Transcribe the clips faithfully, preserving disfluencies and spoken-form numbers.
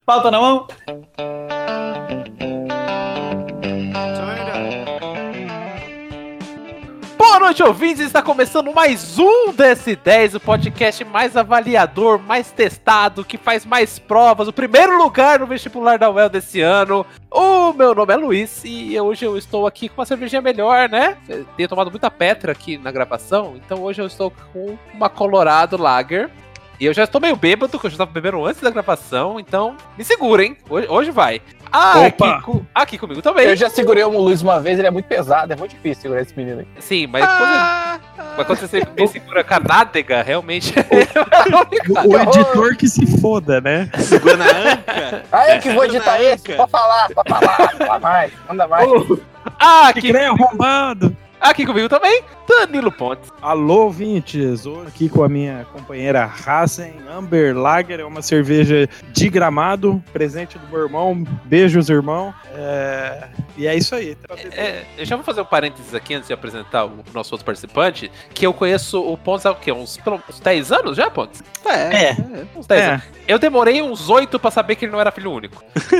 Pauta na mão. Boa noite, ouvintes! Está começando mais um D S dez, o podcast mais avaliador, mais testado, que faz mais provas, o primeiro lugar no vestibular da U E L desse ano. O meu nome é Luiz e hoje eu estou aqui com uma cervejinha melhor, né? Eu tenho tomado muita Petra aqui na gravação, então hoje eu estou com uma Colorado Lager. E eu já estou meio bêbado, que eu já estava bebendo antes da gravação, então me segurem, hoje, hoje vai. Ah, aqui, co- aqui comigo também. Eu já segurei o Luiz uma vez, ele é muito pesado, é muito difícil segurar esse menino aí. Sim, mas ah, quando, mas quando você me segura com a nádega, realmente é o, o editor que se foda, né? Segura na anca. Ah, eu que vou editar esse, pode falar, pode falar, fala mais, manda mais. Ah, aqui, que arrombado. Aqui comigo também, Danilo Pontes. Alô, ouvintes, hoje aqui com a minha companheira Hassen Amber Lager, é uma cerveja de Gramado, presente do meu irmão, beijos irmão, é... e é isso aí. É, eu já vou fazer um parênteses aqui antes de apresentar o nosso outro participante, que eu conheço o Pontes há o quê? Uns, uns dez anos já, Pontes? É, é. Uns dez é. anos. Eu demorei uns oito pra saber que ele não era filho único.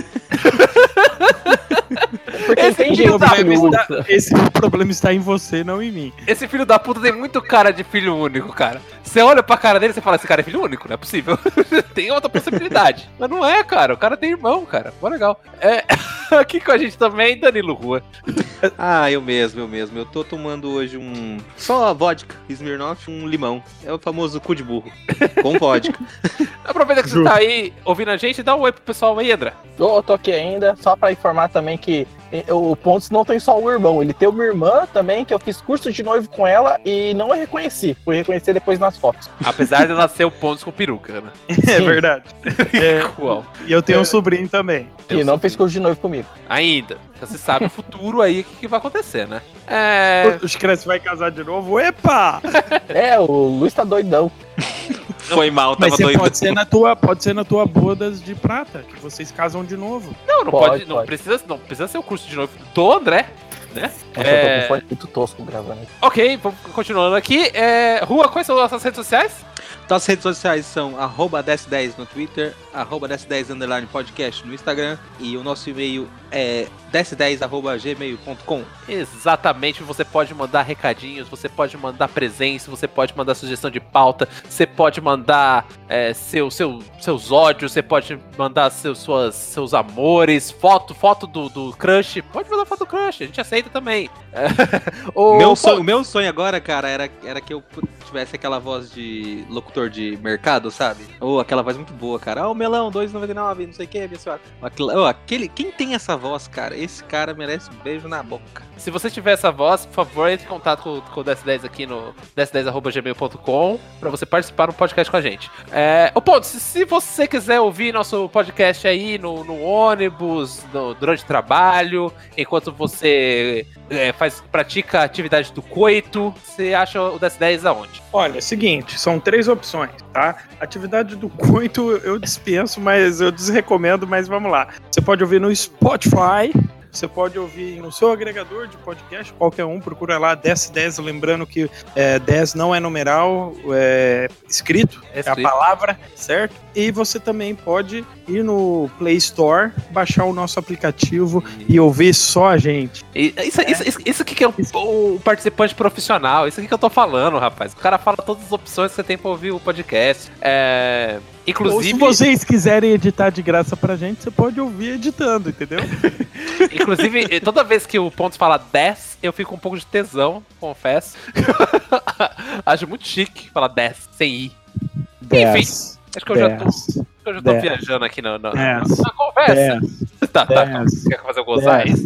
Porque esse, tem filho da está, esse problema está em você, não em mim. Esse filho da puta tem muito cara de filho único, cara. Você olha pra cara dele e você fala, esse cara é filho único, não é possível. Tem outra possibilidade. Mas não é, cara. O cara tem irmão, cara. Pô, legal. É, aqui com a gente também, Danilo Rua. Ah, eu mesmo, eu mesmo. Eu tô tomando hoje um... Só vodka, Smirnoff, um limão. É o famoso cu de burro. Com vodka. Aproveita que você tá aí ouvindo a gente, dá um oi pro pessoal aí, André. Eu tô aqui ainda, só pra informar também que o Pontes não tem só o irmão, ele tem uma irmã também, que eu fiz curso de noivo com ela e não a reconheci. Fui reconhecer depois nas fotos. Apesar de ela ser o Pontes com peruca, né? É verdade. É, Uau. E eu tenho um sobrinho também. E não sobrinho. Fez curso de noivo comigo. Ainda. Você sabe o futuro aí, o que, que vai acontecer, né? É... Os crianças vai casar de novo? Epa! É, o Luiz tá doidão. Foi mal, tava Mas você doido. pode ser na tua, pode ser na tua bodas de prata, que vocês casam de novo. Não, não pode, Pode, não pode. precisa, não precisa ser o curso de noivo do André, né? Nossa, É... eu tô com fone muito tosco gravando. Ok, vamos continuando aqui. É... Rua, quais são as nossas redes sociais? Nossas redes sociais são arroba D S dez no Twitter, arroba D S dez underline podcast no Instagram e o nosso e-mail é D S dez arroba gmail ponto com. Exatamente, você pode mandar recadinhos, você pode mandar presença, você pode mandar sugestão de pauta, você pode mandar é, seu, seu, seus ódios, você pode mandar seus, suas, seus amores, foto, foto do, do crush, pode mandar foto do crush, a gente aceita também. É, o, Meu sonho, o meu sonho agora, cara, era, era que eu tivesse aquela voz de locutor de mercado, sabe? Ou oh, aquela voz muito boa, cara. Ó, oh, melão, dois reais e noventa e nove, não sei o que, abençoado. Oh, aquele, quem tem essa voz, cara, esse cara merece um beijo na boca. Se você tiver essa voz, por favor, entre em contato com, com o D S dez aqui no D S dez arroba gmail ponto com pra você participar do podcast com a gente. É, ô Ponto, se, se você quiser ouvir nosso podcast aí no, no ônibus, no, durante o trabalho, enquanto você é, faz, pratica a atividade do coito, você acha o D S dez aonde? Olha, é o seguinte, são três opções, tá? Atividade do coito eu dispenso, mas eu desrecomendo, mas vamos lá. Você pode ouvir no Spotify. Você pode ouvir no seu agregador de podcast, qualquer um, procura lá D S dez, lembrando que é, dez não é numeral, é escrito, é, escrito. É a palavra, certo? E você também pode ir no Play Store, baixar o nosso aplicativo e, e ouvir só a gente. E, isso, é. isso, isso, isso aqui que é o, o participante profissional, isso aqui que eu tô falando, rapaz. O cara fala todas as opções que você tem pra ouvir o podcast. É... Inclusive... Ou se vocês quiserem editar de graça pra gente, você pode ouvir editando, entendeu? Inclusive, toda vez que o Pontos fala dez, eu fico um pouco de tesão, confesso. Acho muito chique falar dez, sem i. dez, Enfim, acho que eu dez, já tô, eu já tô viajando aqui na, na, dez, na conversa. dez, tá, tá, dez, quer fazer eu gozar dez, isso?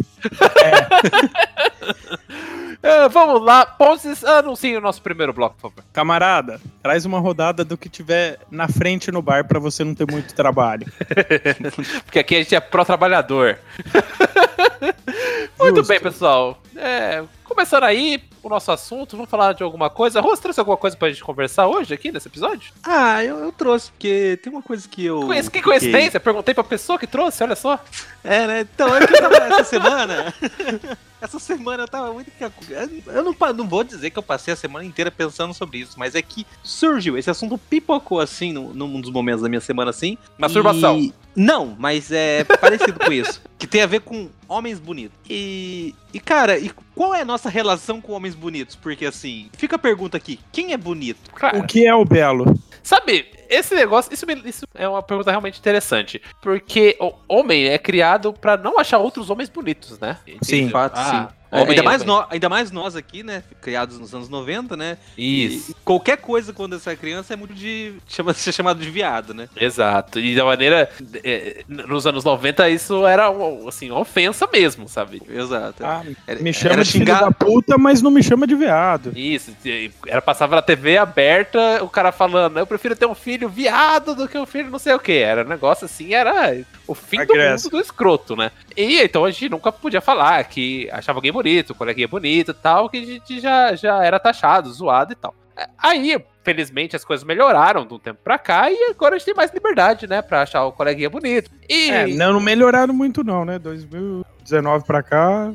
É. É, vamos lá, Pontes, anuncie o nosso primeiro bloco, por favor. Camarada, traz uma rodada do que tiver na frente no bar pra você não ter muito trabalho. Porque aqui a gente é pró-trabalhador. Muito bem, pessoal. É, começando aí o nosso assunto, vamos falar de alguma coisa. Rô, você trouxe alguma coisa pra gente conversar hoje aqui nesse episódio? Ah, eu, eu trouxe, porque tem uma coisa que eu... Conhece, que coincidência, perguntei pra pessoa que trouxe, olha só. É, né? Então, é que eu tava essa semana... Essa semana eu tava muito... Eu não, não vou dizer que eu passei a semana inteira pensando sobre isso, mas é que surgiu, esse assunto pipocou assim num, num dos momentos da minha semana assim. Masturbação. E... Não, mas é parecido com isso. Que tem a ver com homens bonitos. E, e, cara, e qual é a nossa relação com homens bonitos? Porque, assim, fica a pergunta aqui. Quem é bonito? Cara, O que é o belo? sabe, esse negócio, isso, me- isso é uma pergunta realmente interessante. Porque o homem é criado pra não achar outros homens bonitos, né? Sim. De fato, Ah, sim. É, homem- ainda, mais homem. nó- ainda mais nós aqui, né? Criados nos anos noventa, né? Isso. E qualquer coisa quando você é criança é muito de. Chama, ser chamado de viado, né? Exato. E da maneira. é, nos anos noventa, isso era assim, uma ofensa mesmo, sabe? Exato. Ah, Era- me chama era de filho xingar- da puta, mas não me chama de viado. Isso. e Era, passava na T V aberta, o cara falando, eu prefiro ter um filho viado do que um filho não sei o que. Era um negócio assim, era o fim do Agressivo. mundo do escroto, né? E então a gente nunca podia falar que achava alguém bonito, coleguinha bonito e tal, que a gente já, já era taxado, zoado e tal. Aí, felizmente, as coisas melhoraram de um tempo pra cá e agora a gente tem mais liberdade, né, pra achar o coleguinha bonito. E, É, não, não melhoraram muito não, né? dois mil e dezenove pra cá.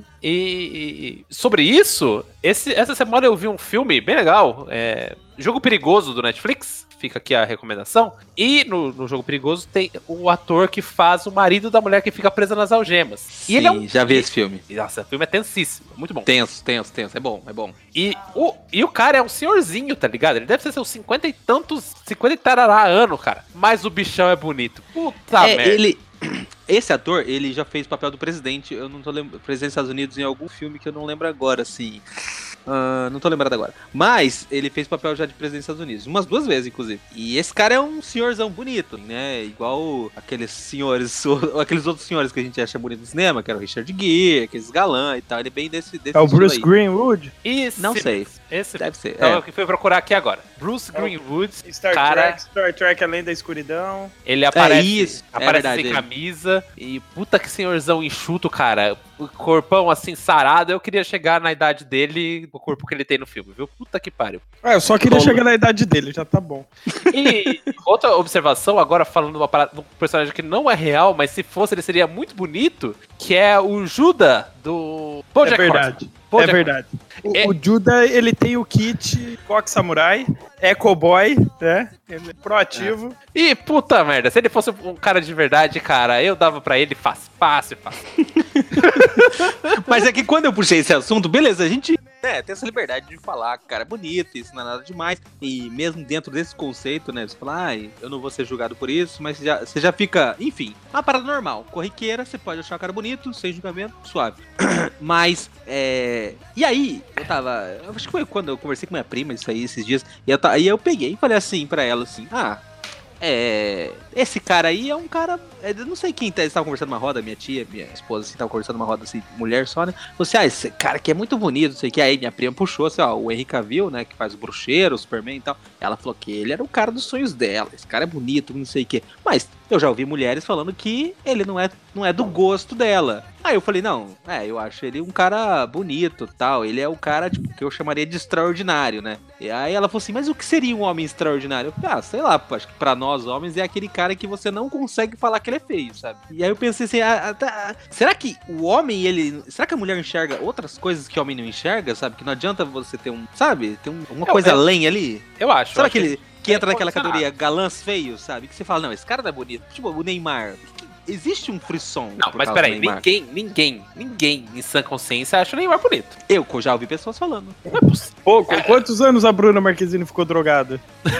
e- e sobre isso, esse- essa semana eu vi um filme bem legal, é, Jogo Perigoso do Netflix, fica aqui a recomendação. E no, no Jogo Perigoso tem o ator que faz o marido da mulher que fica presa nas algemas. Sim, e ele é um... já vi esse filme. e- Nossa, o filme é tensíssimo, muito bom. Tenso, tenso, tenso. É bom, é bom. E o, e o cara é um senhorzinho, tá ligado? Ele deve ser seus cinquenta e tantos, cinquenta e tarará ano, cara. Mas o bichão é bonito. Puta é, merda. ele. Esse ator, ele já fez o papel do presidente. Eu não tô lembrando. Presidente dos Estados Unidos em algum filme que eu não lembro agora, assim. Ah, não tô lembrado agora. Mas ele fez papel já de presidente dos Estados Unidos. Umas duas vezes, inclusive. E esse cara é um senhorzão bonito, né? Igual aqueles senhores, aqueles outros senhores que a gente acha bonito no cinema, que era o Richard Gere, aqueles galã e tal. Ele é bem desse, desse É o estilo Bruce aí. Greenwood. Esse Não sei. mesmo. Esse Deve ser. Então é. eu que fui procurar aqui agora. Bruce É o- Greenwood, Star cara, Trek, Star Trek Além da Escuridão. ele aparece, isso, é aparece verdade, sem ele. camisa e puta que senhorzão enxuto, cara. O corpão assim sarado, eu queria chegar na idade dele, o corpo que ele tem no filme, viu? Puta que pariu. Ah, eu só queria Bom. chegar na idade dele, já tá bom. E outra observação, agora falando de uma parada- de um personagem que não é real, mas se fosse ele seria muito bonito, que é o Judah do BoJack é Horseman. verdade. BoJack É verdade. O, É- o Judah, ele tem o kit Coque Samurai, é cowboy, né? Ele é proativo. E puta merda, se ele fosse um cara de verdade, cara, eu dava pra ele fácil, fácil, fácil. Mas é que quando eu puxei esse assunto, beleza, a gente né, tem essa liberdade de falar que o cara é bonito, isso não é nada demais. E mesmo dentro desse conceito, né, você fala, ai, eu não vou ser julgado por isso, mas você já, você já fica, enfim, uma parada normal. Corriqueira, você pode achar o cara bonito, sem julgamento, suave. Mas, é... E aí, eu tava... Eu acho que foi quando eu conversei com minha prima isso aí, esses dias, e eu, ta- aí eu peguei e falei assim pra ela, assim, ah... É, esse cara aí é um cara. Eu não sei quem tá, estava conversando numa roda, minha tia, minha esposa, assim, tava conversando numa roda assim, mulher só, né? Falou assim: ah, esse cara aqui é muito bonito, não sei o que. Aí minha prima puxou assim, ó, o Henry Cavill, né? Que faz o bruxeiro, o Superman e tal. Ela falou que ele era o cara dos sonhos dela. Esse cara é bonito, não sei o que. Mas eu já ouvi mulheres falando que ele não é, não é do gosto dela. Aí eu falei, não, é, eu acho ele um cara bonito tal. Ele é o cara, tipo, que eu chamaria de extraordinário, né? E aí ela falou assim, mas o que seria um homem extraordinário? Eu falei, ah, sei lá, acho que pra nós homens é aquele cara que você não consegue falar que ele é feio, sabe? E aí eu pensei assim, ah, ah, tá, será que o homem, ele... Será que a mulher enxerga outras coisas que o homem não enxerga, sabe? Que não adianta você ter um, sabe? Ter um, uma Eu- coisa eu- além ali? Eu acho. Sabe eu acho aquele que entra é naquela condicionado. categoria galãs feios, sabe? Que você fala, não, esse cara não é bonito. Tipo, o Neymar. Existe um frisson. Não, por mas causa peraí, do Neymar. ninguém, ninguém, ninguém em sã consciência acha o Neymar bonito. Eu já ouvi pessoas falando. Não é possível. Pô, com quantos anos a Bruna Marquezine ficou drogada?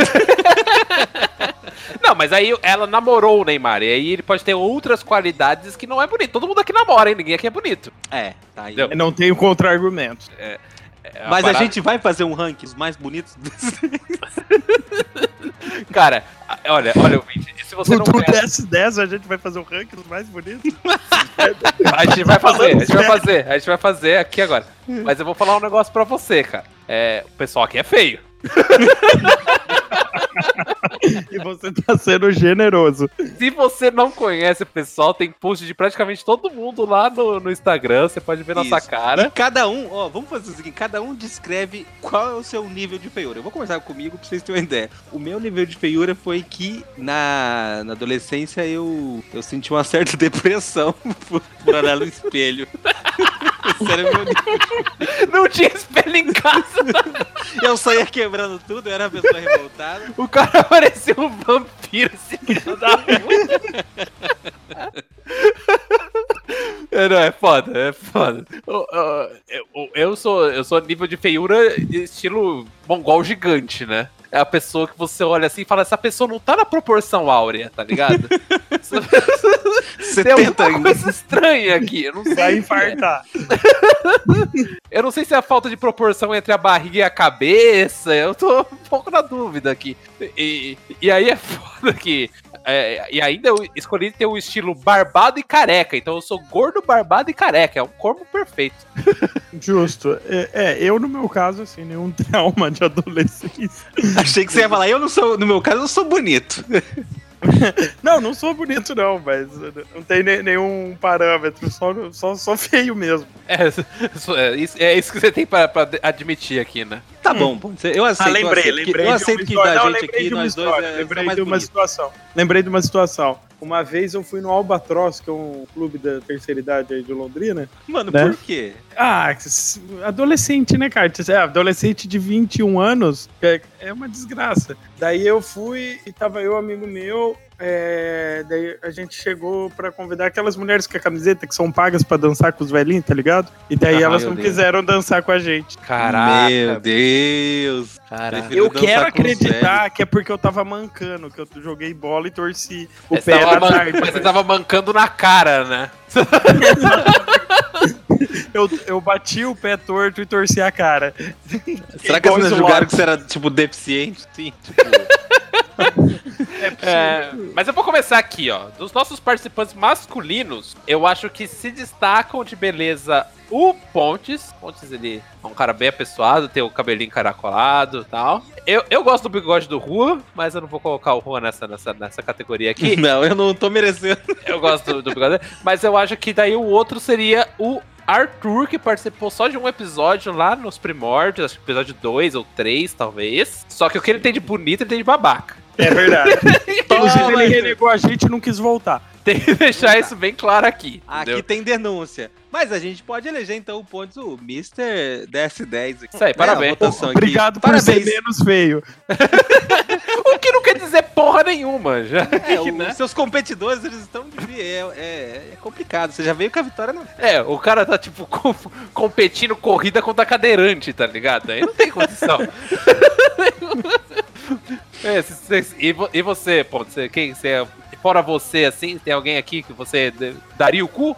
Não, mas aí ela namorou o Neymar, e aí ele pode ter outras qualidades que não é bonito. Todo mundo aqui namora, hein? Ninguém aqui é bonito. É, tá aí. Entendeu? Eu não tenho contra-argumentos. É uma Mas a parada- gente vai fazer um ranking dos mais bonitos. Cara, olha, olha, ouvinte, e se você não Do conhece... dez dez a gente vai fazer o ranking dos mais bonitos. A gente vai fazer, a gente vai fazer, a gente vai fazer aqui agora. Mas eu vou falar um negócio pra você, cara. É, o pessoal aqui é feio. E você tá sendo generoso. Se você não conhece o pessoal, tem post de praticamente todo mundo lá no, no Instagram. Você pode ver nossa Isso. cara. E cada um, ó, vamos fazer o seguinte: cada um descreve qual é o seu nível de feiura. Eu vou conversar comigo pra vocês terem uma ideia. O meu nível de feiura foi que na, na adolescência eu, eu senti uma certa depressão por, por olhar no espelho. Esse era o meu nível. Não tinha espelho em casa. Eu saía quebrando tudo, eu era uma pessoa revoltada. O cara parecia um vampiro, esse filho da puta. É, não, é foda, é foda. Eu, eu, eu, sou, eu sou nível de feiura estilo mongol gigante, né? É a pessoa que você olha assim e fala, essa pessoa não tá na proporção áurea, tá ligado? Você Tem tenta alguma ainda. coisa estranha aqui, eu não sei. Vai o que é. infartar. Eu não sei se é a falta de proporção entre a barriga e a cabeça, eu tô um pouco na dúvida aqui. E, e aí é foda que... É, e ainda eu escolhi ter o estilo barbado e careca, então eu sou gordo, barbado e careca, é um corpo perfeito. Justo. É, é, eu no meu caso, assim, nenhum trauma de adolescência. Achei que você ia falar, eu não sou, no meu caso, eu sou bonito. Não, não sou bonito não, mas não tem ne- nenhum parâmetro, só, só, só feio mesmo. É, é, isso, é isso que você tem pra, pra admitir aqui, né? Tá bom, pode ser. Eu aceito. Ah, lembrei, eu aceito, lembrei que, eu de aceito uma que história. da Não, gente lembrei aqui, de uma nós dois, história. é, lembrei é mais de uma bonito. situação. Lembrei de uma situação. Uma vez eu fui no Albatross, que é um clube da terceira idade aí de Londrina. Mano, Né? por quê? Ah, adolescente, né, cara? É, adolescente de vinte e um anos é, é uma desgraça. Daí eu fui e tava eu, amigo meu. É, daí a gente chegou pra convidar aquelas mulheres com a camiseta que são pagas pra dançar com os velhinhos, tá ligado? E daí Ah, elas meu não Deus. quiseram dançar com a gente. Caraca. Meu Deus. Caraca. Prefiro Eu dançar quero com os acreditar que é porque eu tava mancando, que eu joguei bola e torci o Você pé tava na man- tarde. Mas você tava mancando na cara, né? Eu, eu bati o pé torto e torci a cara. Será que as Igual meninas isolado. julgaram que você era, tipo, deficiente? Sim, tipo... É, mas eu vou começar aqui, ó. Dos nossos participantes masculinos, eu acho que se destacam de beleza o Pontes. Pontes, ele é um cara bem apessoado, tem o cabelinho encaracolado e tal. Eu, eu gosto do bigode do Rua, mas eu não vou colocar o Rua nessa, nessa, nessa categoria aqui. Não, eu não tô merecendo. Eu gosto do, do bigode dele, mas eu acho que daí o outro seria o Arthur, que participou só de um episódio lá nos primórdios, acho que episódio dois ou três, talvez. Só que o que ele tem de bonito, ele tem de babaca. É verdade. Inclusive, Toma, ele renegou a gente e não quis voltar. Tem que deixar isso bem claro aqui. Aqui entendeu? tem denúncia. Mas a gente pode eleger, então, o Pontes, o mister D S dez. Aqui. Isso aí, parabéns. É, a votação aqui. Obrigado por Parabéns. ser menos feio. O que não quer dizer porra nenhuma, já. É, o- né? os seus competidores, eles estão de... É, é, é complicado. Você já veio com a vitória, não. É, o cara tá, tipo, com- competindo corrida contra cadeirante, tá ligado? Aí não tem condição. É, se- se- e, vo- e você, pô, você, quem você é, fora você, assim, tem alguém aqui que você d- daria o cu?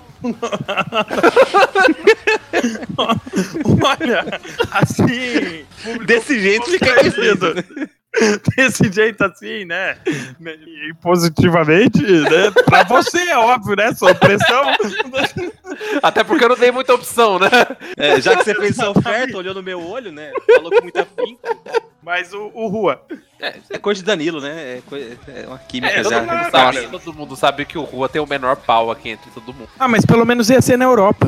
Olha, assim... público Desse jeito fica difícil. Desse jeito assim, né? E positivamente, né? Pra você, é óbvio, né? Sua pressão. Até porque eu não dei muita opção, né? É, já que você fez essa oferta, olhou no meu olho, né? Falou com muita finca. Mas o, o Rua. É coisa de Danilo, né? É, coi- é uma química É, todo, já. mundo Eles sabe, falam. todo mundo sabe que o Rua tem o menor pau aqui entre todo mundo. Ah, mas pelo menos ia ser na Europa.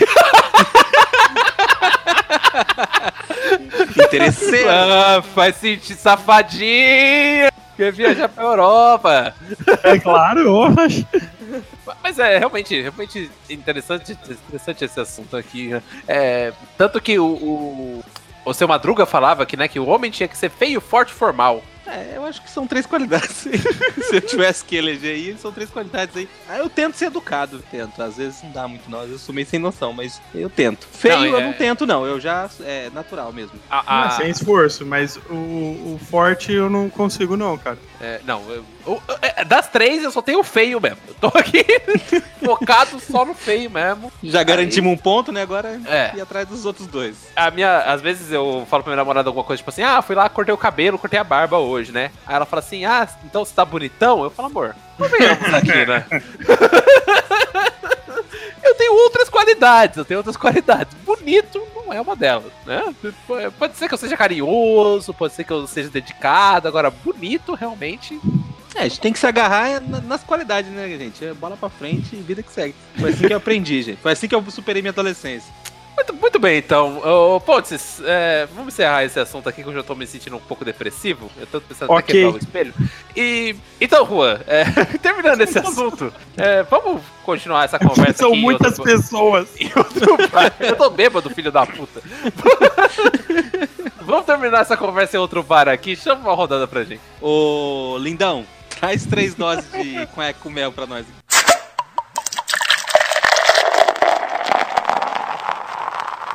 Interesseiro. Ah, faz sentido, safadinha! Quer viajar pra Europa. É claro, eu acho. Mas é realmente, realmente interessante, interessante esse assunto aqui. Né? É, tanto que o, o, o seu Madruga falava que, né, que o homem tinha que ser feio, forte e formal. É, eu acho que são três qualidades. Se eu tivesse que eleger aí, são três qualidades aí. Ah, eu tento ser educado, tento. Às vezes não dá muito, não. Às vezes eu sou meio sem noção, mas eu tento. Feio Não, eu é- não tento, não. Eu já. É natural mesmo. A- Ah, a- sem esforço, mas o, o forte eu não consigo, não, cara. é, não, eu- o- é, das três eu só tenho o feio mesmo. Eu tô aqui focado só no feio mesmo. Já garantimos um ponto, né? Agora É. ir atrás dos outros dois. A minha, às vezes eu falo pra minha namorada alguma coisa, tipo assim, ah, fui lá, cortei o cabelo, cortei a barba hoje, né? Aí ela fala assim, ah, então você tá bonitão? Eu falo, amor, convenhamos aqui, né? Eu tenho outras qualidades, eu tenho outras qualidades. Bonito não é uma delas, né? Pode ser que eu seja carinhoso, pode ser que eu seja dedicado, agora bonito realmente. É, a gente tem que se agarrar na- nas qualidades, né, gente? É bola pra frente e vida que segue. Foi assim que eu aprendi, gente. Foi assim que eu superei minha adolescência. Muito, muito bem, então. Ô, Pontes, é, vamos encerrar esse assunto aqui que eu já tô me sentindo um pouco depressivo. Eu tô pensando até Ok. quebrar o espelho. E, então, Juan, é, terminando esse assunto, é, vamos continuar essa conversa São aqui em muitas outro- pessoas. em outro bar. Eu tô bêbado, filho da puta. Vamos terminar essa conversa em outro bar aqui. Chama uma rodada pra gente. Ô, lindão, traz três doses de conhaque com mel pra nós.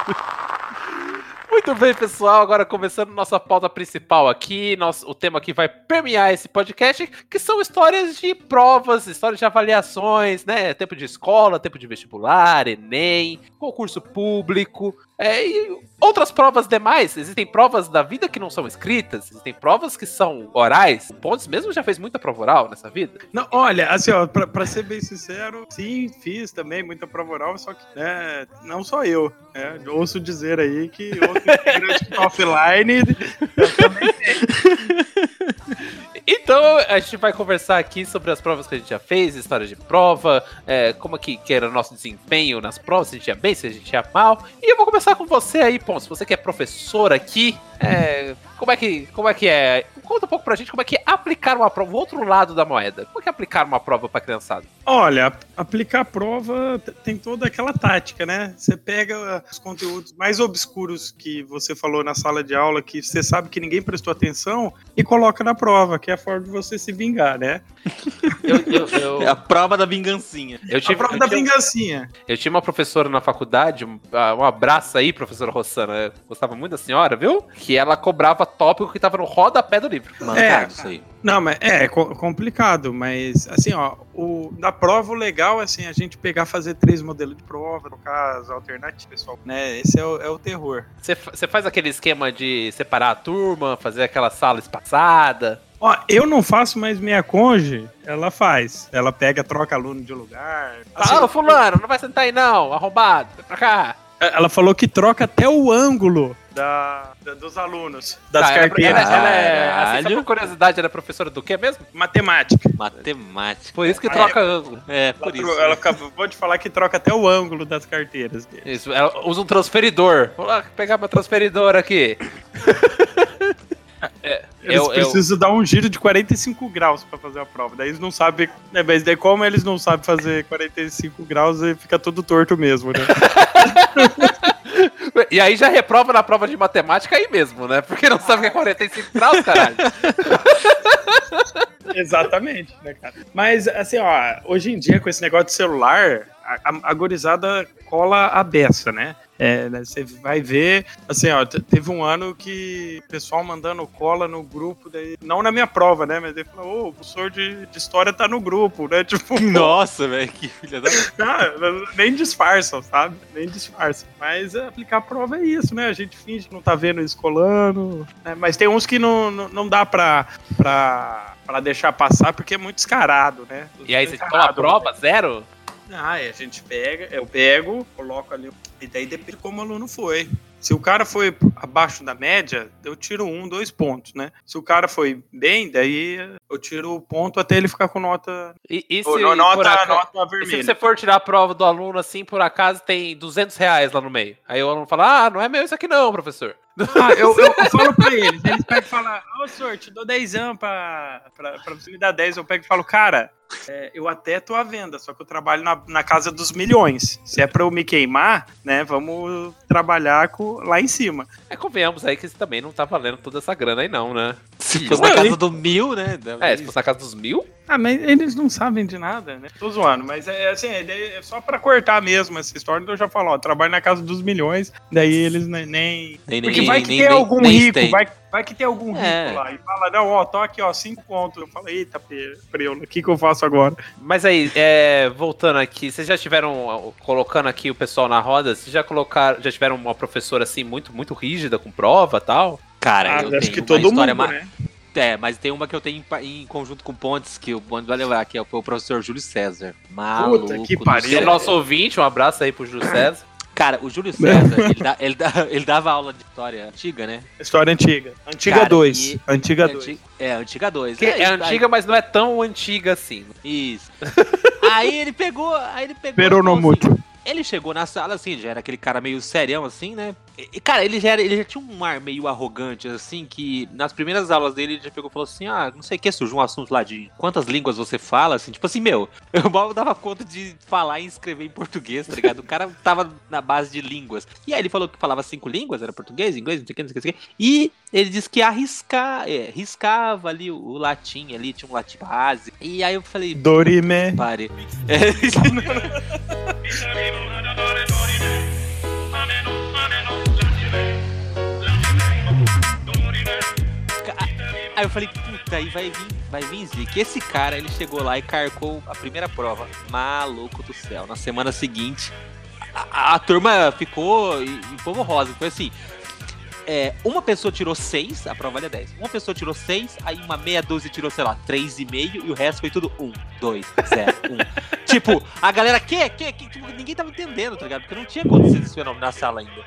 Muito bem, pessoal, agora começando nossa pauta principal aqui, nosso, o tema que vai permear esse podcast, que são histórias de provas, histórias de avaliações, né, tempo de escola, tempo de vestibular, Enem, concurso público, é, e outras provas demais. Existem provas da vida que não são escritas, existem provas que são orais. O Pontes mesmo já fez muita prova oral nessa vida? Não, olha, assim, ó, pra, pra ser bem sincero, sim, fiz também muita prova oral, só que, né, não só eu, né, eu ouço dizer aí que outros integrantes que estão offline também tem. Então, a gente vai conversar aqui sobre as provas que a gente já fez, histórias de prova, é, como que, que era o nosso desempenho nas provas, se a gente ia bem, se a gente ia mal. E eu vou começar com você aí, Ponce, você que é professor aqui, é, como, é que, como é que é? Conta um pouco pra gente como é que é aplicar uma prova, o outro lado da moeda. Como é que é aplicar uma prova pra criançada? Olha, aplicar a prova tem toda aquela tática, né? Você pega os conteúdos mais obscuros que você falou na sala de aula, que você sabe que ninguém prestou atenção, e coloca na prova, que é a forma de você se vingar, né? Eu, eu, eu... É a prova da vingancinha. Eu tive, a prova eu da tive, vingancinha. Eu tinha uma professora na faculdade, um, um abraço aí, professora Rossana, eu gostava muito da senhora, viu? Que ela cobrava tópico que tava no rodapé do livro. Mancado, É, isso aí. Não, mas é, é co- complicado, mas assim, ó, o, na prova o legal é assim, a gente pegar, fazer três modelos de prova, trocar as alternativas, pessoal, né? Esse é o, é o terror. Você, você faz aquele esquema de separar a turma, fazer aquela sala espaçada? Ó, eu não faço, mas minha cônjuge, ela faz. Ela pega, troca aluno de lugar. Assim, Ah, ô fulano, não vai sentar aí não, arrombado, vem pra cá. ela falou que troca até o ângulo da, da- dos alunos, das Tá, ela- carteiras. Ela, ela é, assim, só Caralho. por curiosidade, ela é professora do quê mesmo? Matemática. Matemática. Por isso que Ah, troca ângulo. É, Ela, por tro- isso. ela né? acabou de falar que troca até o ângulo das carteiras dele. Isso, ela usa um transferidor. Vou lá pegar meu transferidor aqui. É, Eles eu, eu, precisam dar um giro de quarenta e cinco graus pra fazer a prova. Daí eles não sabem. Né, mas daí, como eles não sabem fazer quarenta e cinco graus, aí fica tudo torto mesmo, né? e aí já reprova na prova de matemática aí mesmo, né? Porque não sabe o que é quarenta e cinco graus, caralho. Exatamente, né, cara? Mas, assim, ó, hoje em dia, com esse negócio de celular, a, a, a gurizada cola a beça, né? É, né, você vai ver, assim, ó, te- teve um ano que o pessoal mandando cola no grupo, daí, não na minha prova, né? Mas ele falou, ô, o professor de, de história tá no grupo, né? Tipo, Nossa, velho, que filha da... não, nem disfarçam, sabe? Nem disfarçam. Mas é, aplicar a prova é isso, né? A gente finge que não tá vendo isso colando, né? Mas tem uns que não, não, não dá pra, pra, pra deixar passar porque é muito descarado, né? E aí você toma a Descarado, prova, zero? Ah, é, a gente pega, eu pego, coloco ali, e daí depende de como o aluno foi. Se o cara foi abaixo da média, eu tiro um, dois pontos, né? Se o cara foi bem, daí eu tiro o ponto até ele ficar com nota, E, e se, ou no- nota, por acaso- nota e se vermelha. você for tirar a prova do aluno assim, por acaso tem duzentos reais lá no meio. Aí o aluno fala, ah, não é meu isso aqui não, professor. Ah, eu, eu, eu falo pra eles, eles pegam e falam, ô senhor, te dou dezão pra, pra, pra você me dar dez, eu pego e falo, cara, é, eu até tô à venda, só que eu trabalho na, na casa dos milhões. Se é pra eu me queimar, né, vamos trabalhar com, lá em cima. É, convenhamos aí que isso também não tá valendo toda essa grana aí não, né? Se fosse na Ué, casa do mil, né? É, se fosse na casa dos mil, Ah, mas eles não sabem de nada, né? Tô zoando, mas é assim, é, é só pra cortar mesmo essa história, então eu já falo, ó, trabalho na casa dos milhões, daí eles nem... nem... Nem, Porque nem- vai que nem- tem nem- algum nem rico, tem. vai, vai que tem algum rico É. lá e fala, não, ó, tô aqui, ó, cinco pontos. Eu falo, eita, pre- preula, o que que eu faço agora? mas aí, é, voltando aqui, vocês já tiveram, ó, colocando aqui o pessoal na roda, vocês já colocaram, já tiveram uma professora assim, muito, muito rígida com prova e tal? Cara, Ah, eu acho tenho que uma todo história mundo, ma- né? É, mas tem uma que eu tenho em, pa- em conjunto com Pontes, que o Pontes vai levar, que é o, o professor Júlio César. Maluco. que do pariu. E o céu. nosso ouvinte, um abraço aí pro Júlio César. Cara, o Júlio César, ele, dá- ele dá- ele dava aula de história antiga, né? História antiga. Antiga Cara, dois. e- Antiga É, dois. anti- é, antiga dois. Que é antiga, mas não é tão antiga assim. Isso. Aí ele pegou, aí ele pegou. Pero e no falou assim, muito. ele chegou na sala, assim, já era aquele cara meio serião, assim, né? E, e, cara, ele já, era, ele já tinha um ar meio arrogante, assim, que nas primeiras aulas dele ele já pegou e falou assim, ah, não sei o que, surgiu um assunto lá de quantas línguas você fala, assim, tipo assim, meu, eu mal dava conta de falar e escrever em português, tá ligado? O cara tava na base de línguas. E aí ele falou que falava cinco línguas, era português, inglês, não sei o que, não sei o que, não sei o que. E ele disse que arriscar, é, riscava ali o, o latim, ali, tinha um latim base. E aí eu falei, Dorime. pare. É, Aí eu falei, puta, aí vai vir, vai vir Zica. Esse cara, ele chegou lá e carcou a primeira prova. Maluco do céu. Na semana seguinte, a, a, a turma ficou em, em povo rosa. Foi assim, é, uma pessoa tirou seis, a prova valia dez. Uma pessoa tirou seis, aí uma meia dúzia tirou, sei lá, três e meio, e o resto foi tudo um, dois, zero, um. Tipo, a galera, que, que, que, tipo, ninguém tava entendendo, tá ligado? Porque não tinha acontecido esse fenômeno na sala ainda.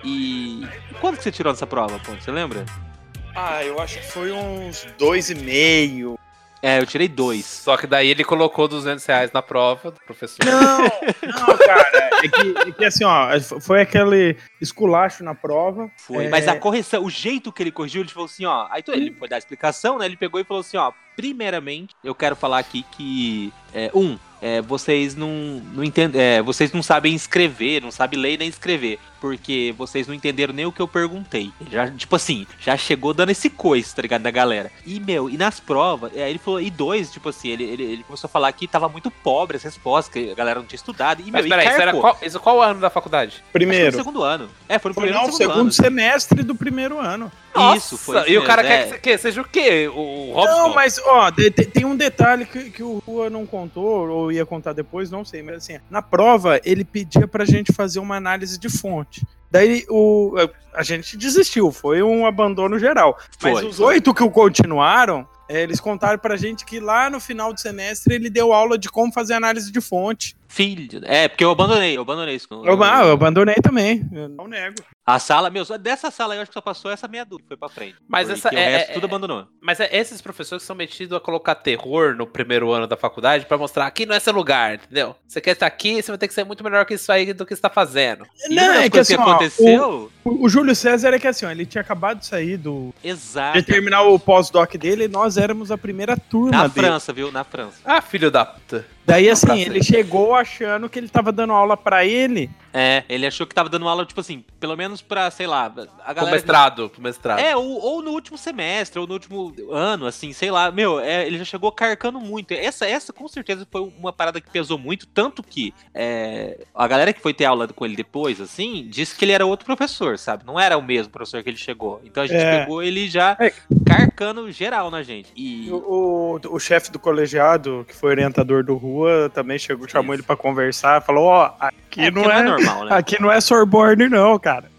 E quando que você tirou nessa prova, pô? Você lembra? Ah, eu acho que foi uns dois e meio. É, eu tirei dois. Só que daí ele colocou duzentos reais na prova do professor. Não, não, cara. É que, é que assim, ó, foi aquele esculacho na prova. Foi, é... mas a correção, o jeito que ele corrigiu, ele falou assim, ó. Aí ele foi dar a explicação, né? Ele pegou e falou assim, ó. Primeiramente, eu quero falar aqui que, é, um, é, vocês não, não entendem, é, vocês não sabem escrever, não sabem ler nem escrever, porque vocês não entenderam nem o que eu perguntei. Já, tipo assim, já chegou dando esse coice, tá ligado, da galera. E, meu, e nas provas, é, ele falou, e dois, tipo assim, ele, ele, ele começou a falar que tava muito pobre as respostas, que a galera não tinha estudado. E, Mas meu, peraí, e isso era qual, isso qual ano da faculdade? Primeiro. Foi no segundo ano. É, foi no Foi primeiro não, e segundo, segundo ano. semestre do primeiro ano. Nossa, Isso, foi isso e o cara mesmo, quer é. que, você- que seja o quê? O Robson? Não, mas, ó, de- te- tem um detalhe que, que o Rua não contou, ou ia contar depois, não sei, mas assim, na prova ele pedia pra gente fazer uma análise de fonte. Daí o, a gente desistiu, foi um abandono geral. Mas Foi, os foi. oito que o continuaram, é, eles contaram pra gente que lá no final do semestre ele deu aula de como fazer análise de fonte. Filho, é, porque eu abandonei, eu abandonei isso. Eu, ah, eu abandonei também, eu não nego. A sala, meu, só- dessa sala eu acho que só passou essa meia dúzia, foi pra frente. Mas Porque essa o é- resto é- tudo é- abandonou. Mas é esses professores que são metidos a colocar terror no primeiro ano da faculdade pra mostrar aqui não é seu lugar, entendeu? Você quer estar aqui, você vai ter que ser muito melhor que isso aí do que você tá fazendo. E Não, uma das é que coisas assim, que ó, aconteceu... O, o Júlio César é que assim, ó, ele tinha acabado de sair do... Exato. de terminar o pós-doc dele, e nós éramos a primeira turma Na dele. França, viu? Na França. Ah, filho da puta. Daí assim, Abraço ele aí. chegou achando que ele tava dando aula pra ele. É, ele achou que tava dando aula, tipo assim, pelo menos pra, sei lá, a Pro galera... mestrado, pro mestrado. É, ou, ou no último semestre, ou no último ano, assim, sei lá. Meu, é, ele já chegou carcando muito. Essa, essa com certeza foi uma parada que pesou muito, tanto que é, a galera que foi ter aula com ele depois, assim, disse que ele era outro professor, sabe? Não era o mesmo professor que ele chegou. Então a gente É. pegou ele já É. carcando geral na gente. E... O, o, o chefe do colegiado, que foi orientador do Rua, também chegou, chamou ele pra conversar, falou, ó, aqui É, não porque é, não é normal, né? aqui não é Sorbonne não, cara.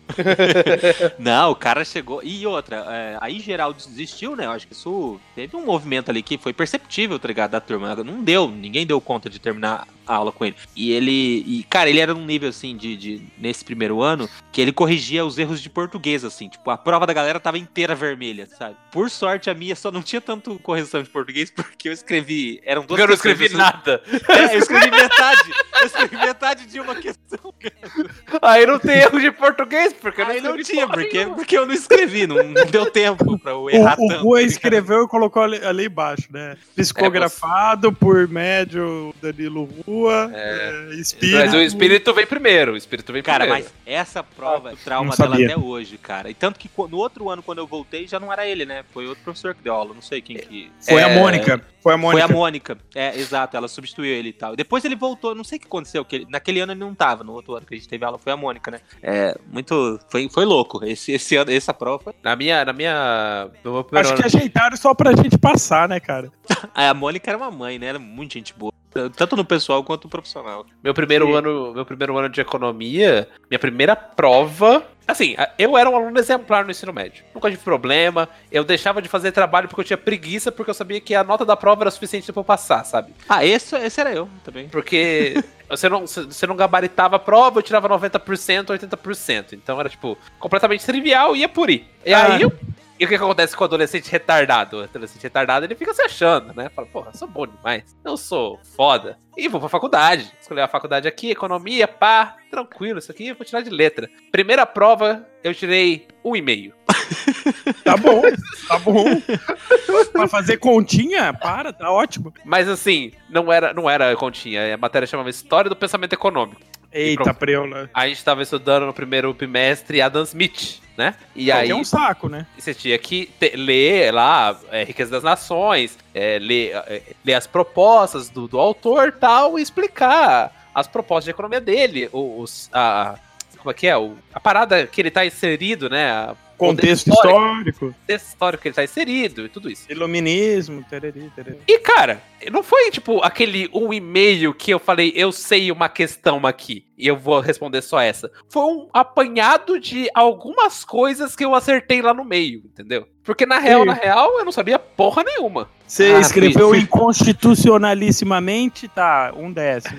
Não, o cara chegou. E outra, é, aí geral desistiu, né? Eu acho que isso teve um movimento ali que foi perceptível, tá ligado? Da turma. Não deu, ninguém deu conta de terminar a aula com ele. E ele, e, cara, ele era num nível assim de, de. Nesse primeiro ano, que ele corrigia os erros de português, assim. Tipo, a prova da galera tava inteira vermelha, sabe? Por sorte, a minha só não tinha tanto correção de português, porque eu escrevi. Eram duas Porque eu não questões, escrevi eu- nada. É, eu escrevi metade. Eu escrevi metade de uma questão. Aí não tem erro de português, porque eu não Aí não escrevi tinha, porra porque, nenhuma. porque eu não escrevi, não, não deu tempo pra eu errar O, o tanto. Rua tá ligado? escreveu e colocou ali, ali embaixo, né? Psicografado por médio Danilo Rua, é, espírito. Mas o espírito vem primeiro, o espírito vem Cara, primeiro. mas essa prova é o trauma não dela sabia. até hoje, cara. E tanto que co- no outro ano, quando eu voltei, já não era ele, né? Foi outro professor que deu aula, não sei quem que... Foi a É, Mônica. Foi a Mônica. Foi a Mônica. É, exato, ela substituiu ele e tal. Depois ele voltou, não sei o que aconteceu, que ele- naquele ano ele não tava, no outro ano que a gente teve aula foi a Mônica, né? É, muito... Foi, foi louco. Esse, esse ano, essa prova foi... Na minha, na minha, no meu primeiro Acho que ano, ajeitaram só pra gente passar, né, cara? A Mônica era uma mãe, né? Era muito gente boa. Tanto no pessoal quanto no profissional. meu primeiro Sim. ano, meu primeiro ano de economia, minha primeira prova, assim, a- eu era um aluno exemplar no ensino médio. Nunca tive problema, eu deixava de fazer trabalho porque eu tinha preguiça, porque eu sabia que a nota da prova era suficiente pra eu passar, sabe? Ah, esse, esse era eu também. Porque você não, você não gabaritava a prova, eu tirava noventa por cento, oitenta por cento. Então era, tipo, completamente trivial e ia por ir. E Ah. aí, eu- e o que, que acontece com o adolescente retardado? O adolescente retardado, ele fica se achando, né? Fala, porra, eu sou bom demais, eu sou foda. E vou pra faculdade. Escolhi a faculdade aqui, economia, pá, tranquilo, isso aqui eu vou tirar de letra. Primeira prova, eu tirei um e meio. Tá bom, tá bom. Pra fazer continha, para, tá ótimo. Mas assim, não era, não era continha, a matéria chamava História do Pensamento Econômico. Eita, pronto. preula. A gente tava estudando no primeiro bimestre Adam Smith, né? E aí É um saco, né? você tinha que te- ler lá é, Riqueza das Nações, é, ler, é, ler as propostas do, do autor tal, e explicar as propostas de economia dele, os, a, como é que é? O, a parada que ele tá inserido, né? A, Contexto histórico. Contexto histórico que ele tá inserido e tudo isso. Iluminismo, tereri, tereri. E, cara, não foi, tipo, aquele um e-mail que eu falei, eu sei uma questão aqui, e eu vou responder só essa. Foi um apanhado de algumas coisas que eu acertei lá no meio, entendeu? Porque, na real, Sim. na real, eu não sabia porra nenhuma. Você Ah, escreveu fui- inconstitucionalissimamente, tá, um décimo.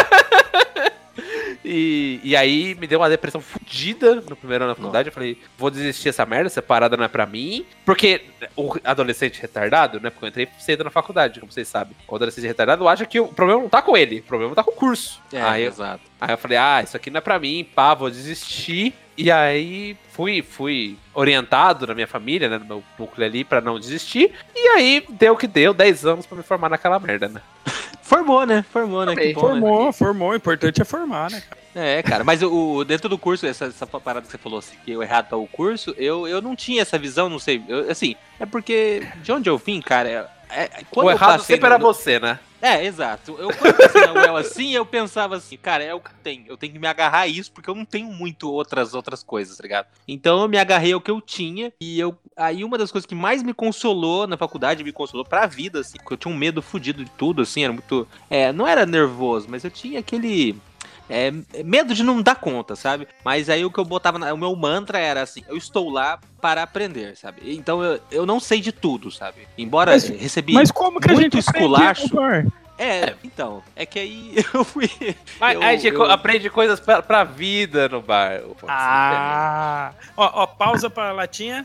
E, e aí me deu uma depressão fodida no primeiro ano da faculdade. Eu falei, vou desistir dessa merda, essa parada não é pra mim. Porque o adolescente retardado, né? Porque eu entrei cedo na faculdade, como vocês sabem. O adolescente retardado acha que o problema não tá com ele, o problema tá com o curso. É, aí, eu, exato. aí eu falei, ah, isso aqui não é pra mim, pá, vou desistir. E aí fui, fui orientado na minha família, né? No meu núcleo ali, pra não desistir. E aí deu o que deu, dez anos pra me formar naquela merda, né? Formou, né? Formou, né? Que bom, né? Formou, formou. O importante é formar, né, cara? É, cara, mas o, o- dentro do curso, essa, essa parada que você falou assim, que o errado tá o curso, eu, eu não tinha essa visão, não sei. Eu, assim, é porque de onde eu vim, cara, é, é- quando O eu errado passei sempre no- era você, né? É, exato. Eu quando eu passei na U E L assim, eu pensava assim, cara, é o que tem. Eu tenho que me agarrar a isso, porque eu não tenho muito outras outras coisas, tá ligado? Então eu me agarrei ao que eu tinha, e eu. Aí uma das coisas que mais me consolou na faculdade, me consolou pra vida, assim, porque eu tinha um medo fudido de tudo, assim, era muito. É, não era nervoso, mas eu tinha aquele. É, medo de não dar conta, sabe? Mas aí o que eu botava, na, o meu mantra era assim, eu estou lá para aprender, sabe? Então eu, eu não sei de tudo, sabe? Embora Mas- recebi Mas como que a muito gente aprende, esculacho. Omar? É, então, é que aí eu fui... Mas eu, a gente eu- aprende coisas pra, pra vida no bar. Ah, ó, ó, pausa pra latinha.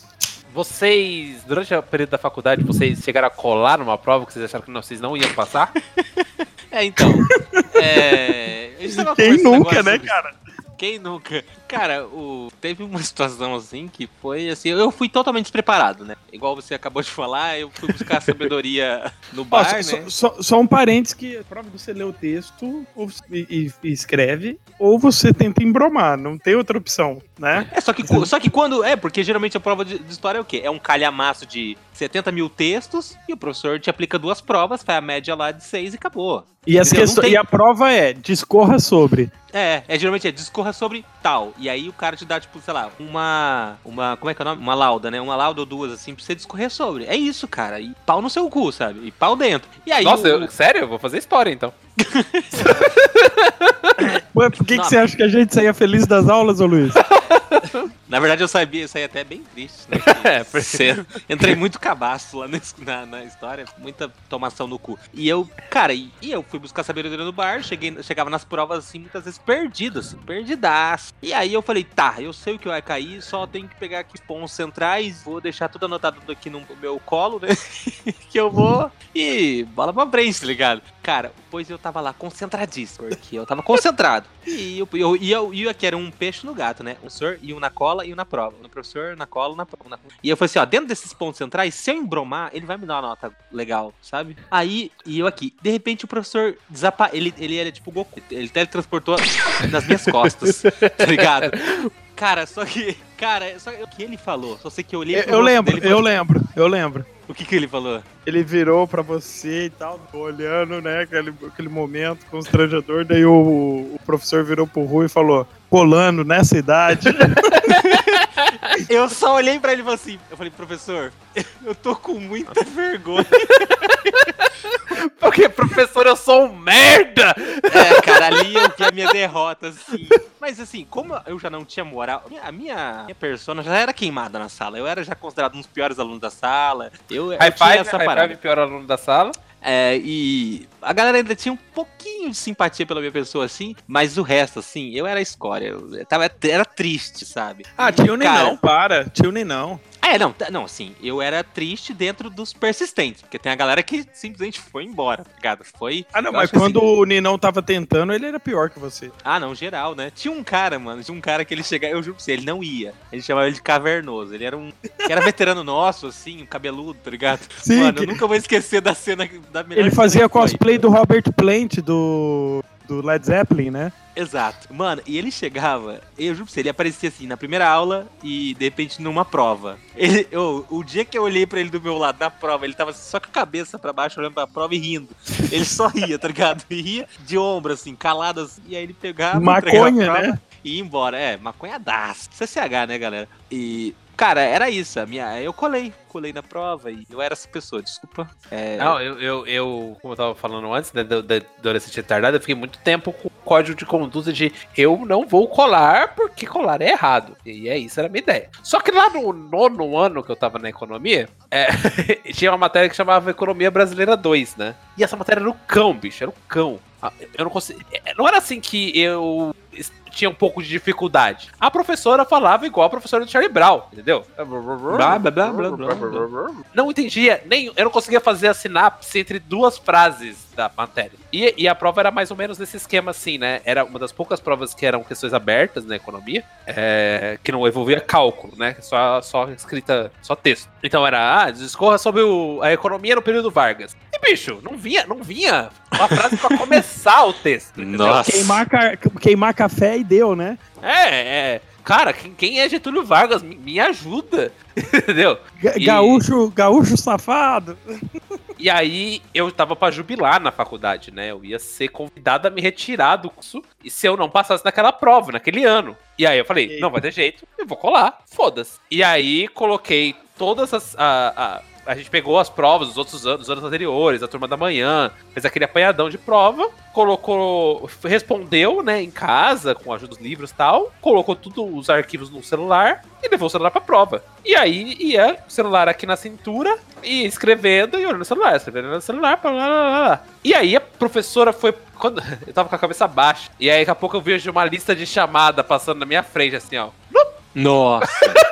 Vocês, durante o período da faculdade, vocês chegaram a colar numa prova que vocês acharam que não, vocês não iam passar? É, então, é... a gente tava Quem conversando nunca, agora né, sobre- cara? Quem nunca? Cara, o... teve uma situação assim que foi assim, eu fui totalmente despreparado, né? Igual você acabou de falar, eu fui buscar sabedoria no Ó, bar, só, né? só- só- só um parênteses que a prova de você ler o texto ou, e, e- e escreve, ou você tenta embromar, não tem outra opção, né? É, só que, cu- só que quando. É, porque geralmente a prova de, de história é o quê? É um calhamaço de setenta mil textos e o professor te aplica duas provas, faz a média lá de seis e acabou. E, as Entendeu? Não questões- tem- e a prova é, discorra sobre. É, é geralmente é discorra sobre tal. E aí o cara te dá, tipo, sei lá, uma. Uma. Como é que é o nome? Uma lauda, né? Uma lauda ou duas, assim, pra você discorrer sobre. É isso, cara. E pau no seu cu, sabe? E pau dentro. E aí. Nossa, o- eu- sério? Eu vou fazer história, então. Ué, por que, que Não, você acha que a gente saía feliz das aulas, ô Luiz? Na verdade, eu sabia, isso aí é até bem triste, né? É, Que você- Entrei muito cabaço lá nesse- na, na história, muita tomação no cu. E eu, cara, e, e eu fui buscar sabedoria no bar, cheguei, chegava nas provas assim, muitas vezes perdido, assim, perdidaço. E aí eu falei, tá, eu sei o que vai cair, só tenho que pegar aqui os pontos centrais, vou deixar tudo anotado aqui no meu colo, né? Que eu vou e bola pra frente, tá ligado? Cara, pois eu tava lá concentradíssimo, porque eu tava concentrado. E eu, eu, e eu, e eu aqui era um peixe no gato, né? Um professor e um na cola e um na prova. Um no professor, na cola, na prova. Na... E eu falei assim, ó, dentro desses pontos centrais, se eu embromar, ele vai me dar uma nota legal, sabe? Aí, e eu aqui, de repente o professor desapa... ele, ele era tipo Goku, ele teletransportou nas minhas costas, tá ligado? Cara, só que, cara, só o que ele falou, só sei que eu olhei Eu, pro eu rosto lembro, dele e eu falei, lembro, eu lembro. o que que ele falou? Ele virou pra você e tal, olhando, né, aquele, aquele momento constrangedor, daí o, o professor virou pro Rui e falou, colando nessa idade. Eu só olhei pra ele e falei assim, eu falei, professor, eu tô com muita vergonha. Porque, professor, eu sou um merda! É, cara, ali eu vi a minha derrota, assim. Mas assim, como eu já não tinha moral, a minha, minha persona já era queimada na sala. Eu era já considerado um dos piores alunos da sala. Eu, eu High tinha five, essa high parada. five, pior aluno da sala. É, e a galera ainda tinha um pouquinho de simpatia pela minha pessoa, assim, mas o resto, assim, eu era escória. Eu tava, era triste, sabe? Ah, tio nem Cara, não, para, tio nem não. É, não, tá- não, assim, eu era triste dentro dos persistentes, porque tem a galera que simplesmente foi embora, tá ligado? Foi. Ah, não, eu mas acho que, quando assim, o Ninão tava tentando, ele era pior que você. Ah, não, geral, né? Tinha um cara, mano, tinha um cara que ele chegava, eu juro pra você, ele não ia. A gente chamava ele de cavernoso. Ele era um. Que era veterano nosso, assim, um cabeludo, tá ligado? Sim, Mano, que- eu nunca vou esquecer da cena da melhor Ele cena fazia que foi. cosplay do Robert Plant, do, do Led Zeppelin, né? Exato. Mano, e ele chegava, eu juro pra você, ele aparecia assim na primeira aula e de repente numa prova. Ele, eu, o dia que eu olhei pra ele do meu lado na prova, ele tava só com a cabeça pra baixo olhando pra prova e rindo. Ele só ria, tá ligado? E ria de ombro, assim, calado assim. E aí ele pegava, entregava a Maconha, prova né? e ia embora. É, maconhadaço. C C H, né, galera? E Cara, era isso. A minha, eu colei. Colei na prova e eu era essa pessoa, desculpa. É... Não, eu, eu, eu, como eu tava falando antes, né, do, do adolescente retardado, eu fiquei muito tempo com o código de conduta de eu não vou colar porque colar é errado. E é isso, era a minha ideia. Só que lá no nono ano que eu tava na economia, é, tinha uma matéria que chamava Economia Brasileira dois, né? E essa matéria era o cão, bicho, era o cão. Eu não consegui. Não era assim que eu tinha um pouco de dificuldade. A professora falava igual a professora do Charlie Brown, entendeu? Blá, blá, blá, blá, blá. Não entendia, nem eu não conseguia fazer a sinapse entre duas frases da matéria. E, e a prova era mais ou menos nesse esquema assim, né? Era uma das poucas provas que eram questões abertas na economia, é, que não envolvia cálculo, né? Só, só escrita, só texto. Então era, ah, discorra sobre o, a economia no período Vargas. E bicho, não vinha, não vinha uma frase pra começar o texto. Entendeu? Nossa. Queimar, ca- queimar café e deu, né? É, é. Cara, quem, quem é Getúlio Vargas? Me, me ajuda. Entendeu? Ga- E- Gaúcho, gaúcho safado. E aí eu tava pra jubilar na faculdade, né? Eu ia ser convidado a me retirar do curso e se eu não passasse naquela prova, naquele ano. E aí eu falei, não vai ter jeito, eu vou colar, foda-se. E aí coloquei todas as... A, a, a gente pegou as provas dos outros anos, dos anos anteriores, a turma da manhã, fez aquele apanhadão de prova, colocou, respondeu, né, em casa, com a ajuda dos livros e tal, colocou todos os arquivos no celular e levou o celular pra prova. E aí ia o celular aqui na cintura, e escrevendo e olhando no celular, escrevendo no celular, blá, blá, blá, blá. E aí a professora foi, quando eu tava com a cabeça baixa, e aí daqui a pouco eu vejo uma lista de chamada passando na minha frente, assim, ó. Nossa.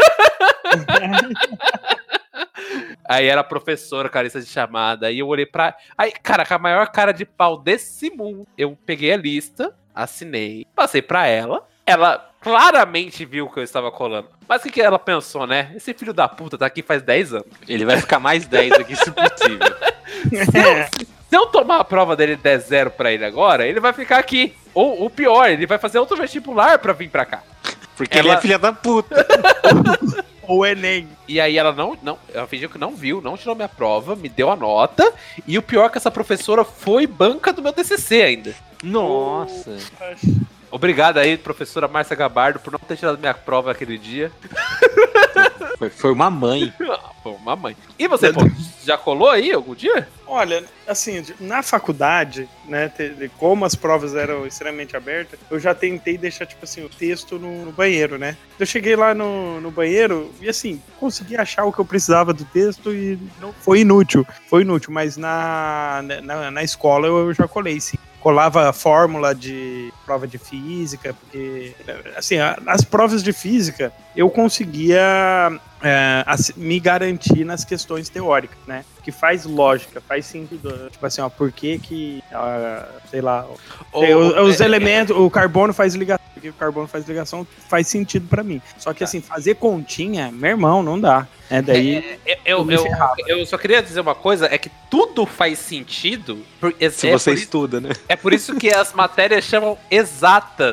Aí era a professora, cara, lista de chamada. Aí eu olhei pra. Aí, cara, com a maior cara de pau desse mundo, eu peguei a lista, assinei, passei pra ela. Ela claramente viu que eu estava colando. Mas o que, que ela pensou, né? Esse filho da puta tá aqui faz dez anos. Ele vai ficar mais dez aqui, se possível. Se eu, se eu tomar a prova dele e der zero pra ele agora, ele vai ficar aqui. Ou o pior, ele vai fazer outro vestibular pra vir pra cá. Porque Ela- ele é filha da puta. Ou Enem. E aí ela não, não, ela fingiu que não viu, não tirou minha prova, me deu a nota. E o pior é que essa professora foi banca do meu T C C ainda. Nossa. Obrigado aí, professora Márcia Gabardo, por não ter tirado minha prova aquele dia. Foi, foi uma mãe. Pô, mamãe. E você, pô, já colou aí algum dia? Olha, assim, na faculdade, né, te- como as provas eram extremamente abertas, eu já tentei deixar, tipo assim, o texto no, no banheiro, né? Eu cheguei lá no, no banheiro e, assim, consegui achar o que eu precisava do texto e não foi inútil. Foi inútil, mas na, na, na escola eu já colei, sim. Colava a fórmula de prova de física, porque, assim, a- as provas de física eu conseguia é, ass- me garantir nas questões teóricas, né? Que faz lógica, faz sentido. Tipo assim, ó, por que que, ah, sei lá, tem os, os é, elementos, o carbono faz ligação, porque o carbono faz ligação, faz sentido pra mim. Só que, assim, fazer continha, meu irmão, não dá. É, daí... é, eu, eu me eu, ferrava. eu só queria dizer uma coisa, é que tudo faz sentido. Por, é, Se é você por isso, estuda, né? é por isso que as matérias chamam exatas.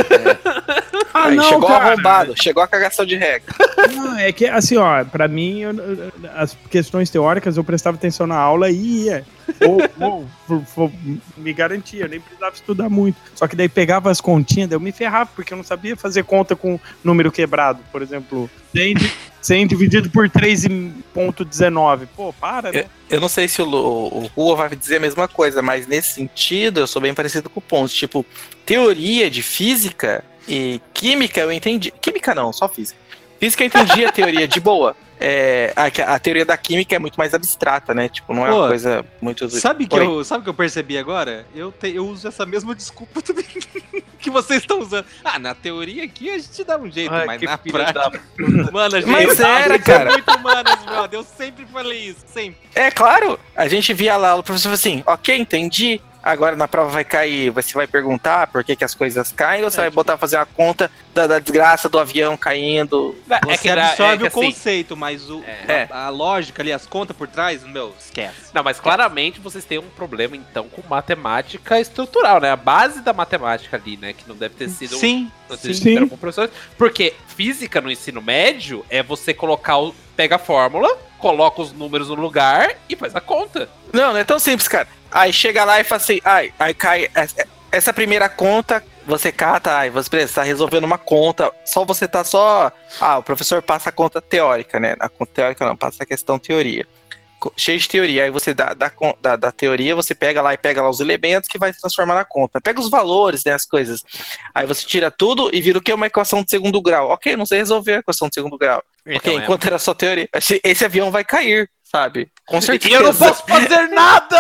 Ah, Aí não, chegou cara. arrombado, chegou a cagação de regra. Não, é que, assim, ó, pra mim, eu- eu- as questões teóricas eu prestava atenção na aula e ia. Ou, ou for- for- me garantia, eu nem precisava estudar muito. Só que daí pegava as continhas, daí eu me ferrava, porque eu não sabia fazer conta com número quebrado. Por exemplo, cem, di- cem dividido por três vírgula dezenove. Pô, para, né? Eu não sei se o, Lu- o Rua vai dizer a mesma coisa, mas nesse sentido eu sou bem parecido com o Ponce. Tipo, teoria de física e química eu entendi. Química não, só física. Física eu entendi a teoria de boa. É, a, a teoria da química é muito mais abstrata, né? Tipo, não é Pô, uma coisa muito... Sabe que Oi. eu, sabe que eu percebi agora? Eu, te- eu uso essa mesma desculpa também que vocês estão usando. Ah, na teoria aqui a gente dá um jeito, Ai, mas que na filho prática... da Mano, a gente Mas era, a gente cara. é muito humanas, brother. Eu sempre falei isso, sempre. É claro, a gente via lá o professor assim, ok, entendi. Agora na prova vai cair, você vai perguntar por que, que as coisas caem, ou você vai botar fazer uma conta da, da desgraça do avião caindo. É Você que, dá- absorve é que o assim, conceito, mas o, É. a, a lógica ali, as contas por trás, meu, esquece. Não, mas claramente vocês têm um problema, então, com matemática estrutural, né? A base da matemática ali, né? Que não deve ter sido... Sim, Vocês sim. tiveram com professores. Porque física no ensino médio é você colocar o... Pega a fórmula, coloca os números no lugar e faz a conta. Não, não é tão simples, cara. Aí chega lá e fala assim, ai, aí cai... Essa primeira conta você cata, aí você está resolvendo uma conta, só você tá só... Ah, o professor passa a conta teórica, né? A conta teórica não, passa a questão teoria. Cheio de teoria, aí você dá da, da, da teoria, você pega lá e pega lá os elementos que vai se transformar na conta. Pega os valores, né, as coisas. Aí você tira tudo e vira o que é uma equação de segundo grau. Ok, não sei resolver a equação de segundo grau. Então, ok, é. enquanto era só teoria. Esse, esse avião vai cair, sabe? Com certeza. E eu não posso fazer nada!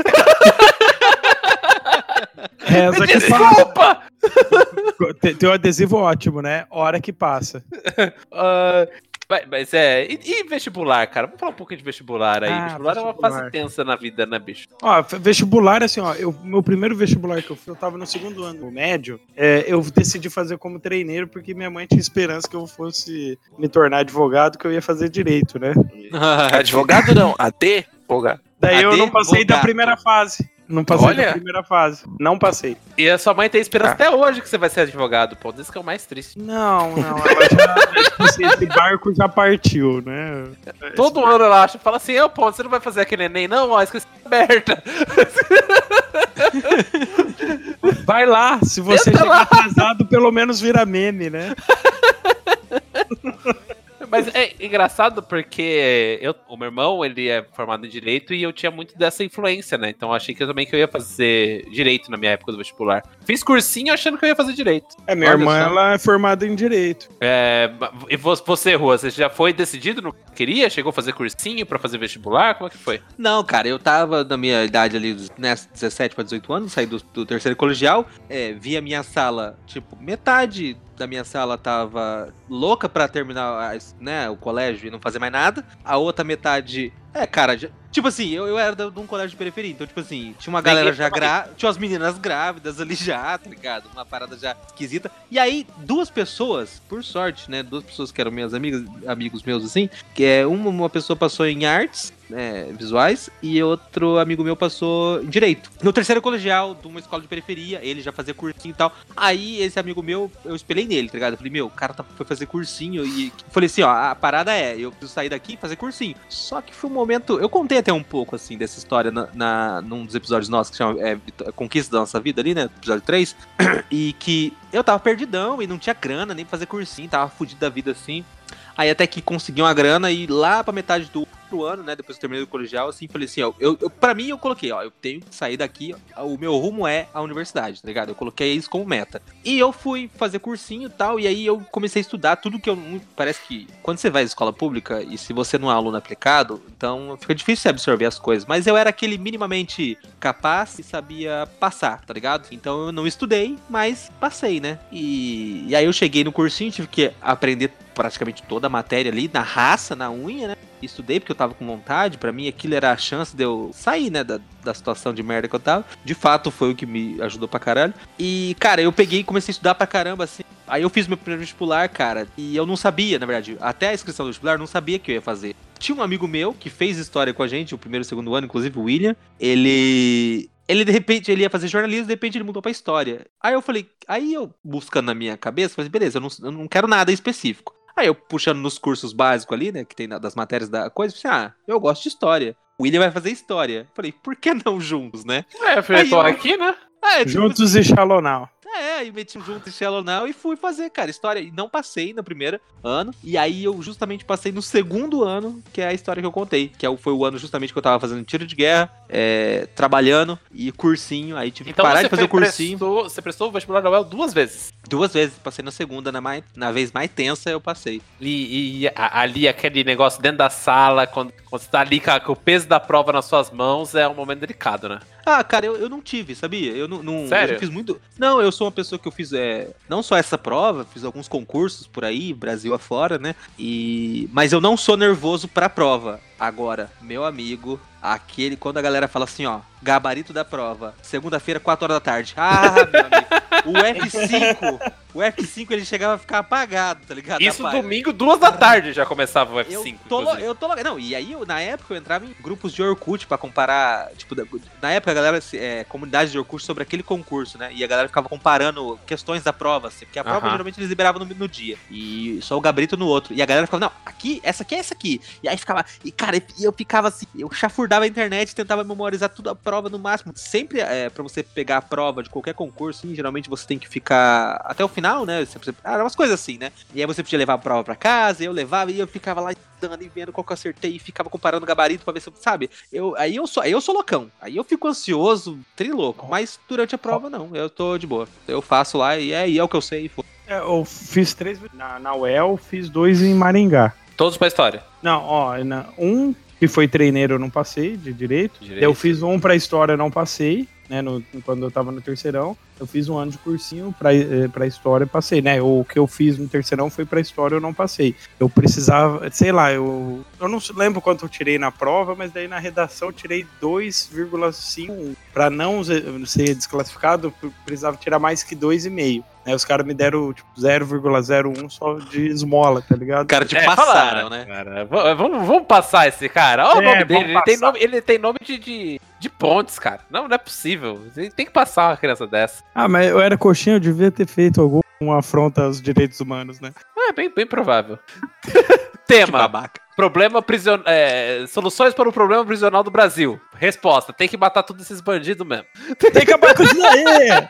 Reza Me que desculpa! Tem, tem um adesivo ótimo, né? Hora que passa. Ah, mas, mas é. E, e vestibular, cara? Vamos falar um pouco de vestibular aí. Ah, vestibular, é uma vestibular. fase tensa na vida, né, bicho? Ó, vestibular, assim, ó, eu, meu primeiro vestibular que eu fiz, eu tava no segundo ano médio, é, eu decidi fazer como treineiro porque minha mãe tinha esperança que eu fosse me tornar advogado, que eu ia fazer direito, né? Advogado não, advogado. Daí eu não passei da Advogado. primeira fase. Não passei Olha. da primeira fase. Não passei. E a sua mãe tem esperança Ah. até hoje que você vai ser advogado, pô. Isso que é o mais triste. Não, não. Ela já, tipo assim, esse barco já partiu, né? Todo ano ela acha, fala assim, ô, pô, você não vai fazer aquele Enem, não? Ó, a inscrição é aberta. Vai lá, se você Tenta chegar lá. atrasado, pelo menos vira meme, né? Mas é engraçado porque eu, o meu irmão, ele é formado em Direito e eu tinha muito dessa influência, né? Então eu achei que eu também que eu ia fazer Direito na minha época do vestibular. Fiz cursinho achando que eu ia fazer Direito. É, minha Olha irmã, só. ela é formada em Direito. É, e vo- você, Rua, você já foi decidido no que queria? Chegou a fazer cursinho pra fazer vestibular? Como é que foi? Não, cara, eu tava na minha idade ali, dos né, dezessete para dezoito anos, saí do, do terceiro colegial, é, vi a minha sala, tipo, metade da minha sala tava louca pra terminar a- né, o colégio e não fazer mais nada, a outra metade, é, cara, já- tipo assim, eu, eu era de um colégio de periferia, então, tipo assim, tinha uma galera Ninguém já tava grávida, tinha umas meninas grávidas ali já, tá ligado? Uma parada já esquisita. E aí, duas pessoas, por sorte, né, duas pessoas que eram minhas amigas, amigos meus, assim, que é uma, uma pessoa passou em artes, né, visuais, e outro amigo meu passou em direito. No terceiro colegial, de uma escola de periferia, ele já fazia cursinho e tal. Aí, esse amigo meu, eu espelhei nele, tá ligado? Eu falei, meu, o cara tá, foi fazer cursinho e... Falei assim, ó, a parada é, eu preciso sair daqui e fazer cursinho. Só que foi um momento... Eu contei até um pouco, assim, dessa história na, na, num dos episódios nossos, que chama é, Conquista da Nossa Vida ali, né? Episódio três. E que eu tava perdidão e não tinha grana nem pra fazer cursinho, tava fudido da vida, assim. Aí até que consegui uma grana e lá pra metade do outro ano, né, depois que eu terminei o colegial, assim, falei assim, ó, eu, eu, pra mim eu coloquei, ó, eu tenho que sair daqui, ó, o meu rumo é a universidade, tá ligado? Eu coloquei isso como meta. E eu fui fazer cursinho e tal, e aí eu comecei a estudar tudo que eu, parece que, quando você vai à escola pública, e se você não é aluno aplicado, então fica difícil você absorver as coisas, mas eu era aquele minimamente capaz e sabia passar, tá ligado? Então eu não estudei, mas passei, né? E, e aí eu cheguei no cursinho, tive que aprender praticamente toda a matéria ali, na raça, na unha, né? Estudei porque eu tava com vontade, pra mim aquilo era a chance de eu sair, né, da, da situação de merda que eu tava. De fato, foi o que me ajudou pra caralho. E, cara, eu peguei e comecei a estudar pra caramba, assim. Aí eu fiz meu primeiro vestibular, cara, e eu não sabia, na verdade, até a inscrição do vestibular, eu não sabia o que eu ia fazer. Tinha um amigo meu que fez história com a gente, o primeiro e o segundo ano, inclusive o William, ele... Ele, de repente, ele ia fazer jornalismo, de repente ele mudou pra história. Aí eu falei, aí eu, buscando na minha cabeça, falei, beleza, eu não, eu não quero nada específico. Aí eu, puxando nos cursos básicos ali, né, que tem na, das matérias da coisa, falei, ah, eu gosto de história. O William vai fazer história. Falei, por que não juntos, né? É, eu falei, Aí tô eu- aqui, né? Ah, é, tipo, Juntos e Shalonau. é, aí meti junto em Shalonau e fui fazer, cara, história. E não passei no primeiro ano. E aí eu justamente passei no segundo ano, que é a história que eu contei. Que é o- foi o ano justamente que eu tava fazendo tiro de guerra, é, trabalhando e cursinho. Aí tive que Então parar você de fazer o foi- cursinho. Prestou, você prestou o vestibular da U E L duas vezes. Duas vezes, passei na segunda, na, mais, na vez mais tensa eu passei. E, e a- ali, aquele negócio dentro da sala, quando, quando você tá ali com, a- com o peso da prova nas suas mãos, é um momento delicado, né? Ah, cara, eu, eu não tive, sabia? Eu não, não Sério? eu não fiz muito. Não, eu sou uma pessoa que eu fiz é, não só essa prova, fiz alguns concursos por aí, Brasil afora, né? E mas eu não sou nervoso pra prova. Agora, meu amigo, aquele quando a galera fala assim, ó, gabarito da prova, segunda-feira, quatro horas da tarde. Ah, meu amigo, o F cinco o F cinco ele chegava a ficar apagado, tá ligado? Isso Apaga. domingo, duas da tarde já começava o F cinco. Eu tô, lo- eu tô lo- Não, e aí, eu, na época, eu entrava em grupos de Orkut pra comparar. Tipo, da- na época, a galera, se- é, comunidade de Orkut sobre aquele concurso, né? E a galera ficava comparando questões da prova, assim, porque a prova Aham. geralmente eles liberavam no, no dia. E só o gabarito no outro. E a galera ficava, não, aqui, essa aqui é essa aqui. E aí ficava. E, cara, e eu ficava assim, eu chafurdava a internet, tentava memorizar tudo a prova no máximo. Sempre, é, pra você pegar a prova de qualquer concurso, assim, geralmente você tem que ficar até o final, né? Você, ah, eram umas coisas assim, né? E aí você podia levar a prova pra casa, eu levava e eu ficava lá estudando e vendo qual que eu acertei e ficava comparando o gabarito pra ver se eu, sabe? Eu, aí, eu sou, aí eu sou loucão. Aí eu fico ansioso, trilouco. Mas durante a prova, não. Eu tô de boa. Eu faço lá e é, e é o que eu sei. Pô. É, eu fiz três na, na U E L, fiz dois em Maringá. Todos pra história. Não, ó, na- um que foi treineiro eu não passei de direito. Direito. Eu fiz um pra história eu não passei, né, no, quando eu tava no terceirão. Eu fiz um ano de cursinho pra, eh, pra história e passei, né? O que eu fiz no terceirão foi pra história eu não passei. Eu precisava, sei lá, eu, eu não lembro quanto eu tirei na prova, mas daí na redação eu tirei dois vírgula cinco. Pra não ze- ser desclassificado, eu precisava tirar mais que dois vírgula cinco. Né? Os caras me deram tipo, zero vírgula zero um só de esmola, tá ligado? Cara, te É, passaram, fala, né? Cara, v- vamos, vamos passar esse cara. Olha o É, nome dele. vamos Ele tem passar. nome, ele tem nome de, de, de pontes, cara. Não, não é possível. Ele tem que passar uma criança dessa. Ah, mas eu era coxinha, eu devia ter feito alguma afronta aos direitos humanos, né? É bem, bem provável. Que Tema: babaca. problema prision... é, soluções para o problema prisional do Brasil. Resposta: tem que matar todos esses bandidos mesmo. Tem que acabar com isso daí!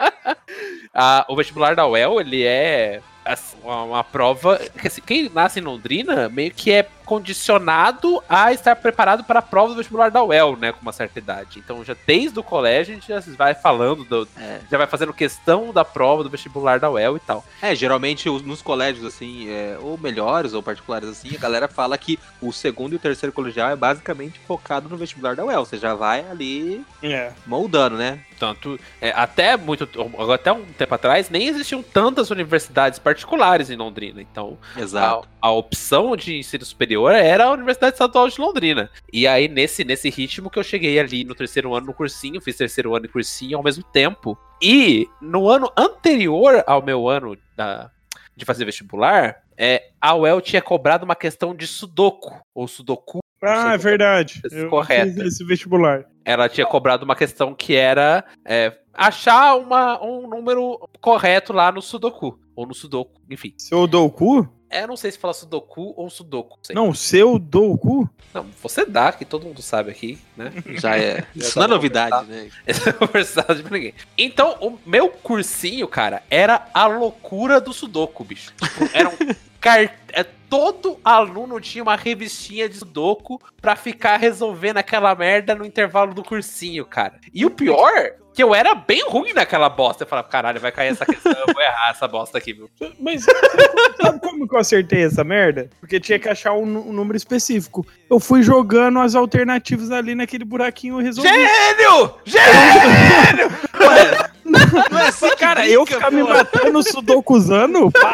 Ah, o vestibular da U E L, ele é assim, uma, uma prova que, assim, quem nasce em Londrina meio que é condicionado a estar preparado para a prova do vestibular da U E L, né, com uma certa idade. Então, já desde o colégio, a gente já vai falando, do, É. já vai fazendo questão da prova do vestibular da U E L e tal. É, geralmente os- nos colégios, assim, é, ou melhores ou particulares, assim, a galera fala que o segundo e o terceiro colegial é basicamente focado no vestibular da U E L. Você já vai ali É. moldando, né? Tanto, é, até muito, até um tempo atrás, nem existiam tantas universidades particulares em Londrina. Então, Exato. A, a opção de ensino superior era a Universidade Estadual de Londrina. E aí, nesse, nesse ritmo que eu cheguei ali no terceiro ano no cursinho, fiz terceiro ano e cursinho ao mesmo tempo. E no ano anterior ao meu ano da, de fazer vestibular, é, a U E L tinha cobrado uma questão de sudoku, ou sudoku. Ah, é verdade. Eu Correto. fiz esse vestibular. Ela tinha cobrado uma questão que era é, achar uma, um número correto lá no sudoku, ou no sudoku, enfim. Seu dou o cu? É, eu não sei se fala sudoku ou sudoku. Sei. Não, seu dou o cu? Não, você dá, que todo mundo sabe aqui, né? Já é. Isso tá não é bom, novidade, né? Essa conversação pra ninguém. Então, o meu cursinho, cara, era a loucura do sudoku, bicho. Tipo, era um car... é, todo aluno tinha uma revistinha de sudoku pra ficar resolvendo aquela merda no intervalo do cursinho, cara. E o pior, que eu era bem ruim naquela bosta. Eu falava, caralho, vai cair essa questão, eu vou errar essa bosta aqui, viu? Mas sabe como que eu acertei essa merda? Porque tinha que achar um, nu- um número específico. Eu fui jogando as alternativas ali naquele buraquinho e resolvi. Gênio! Gênio! Não é assim que Cara, brinca, eu ficar me pô. matando sudokuzando, pá,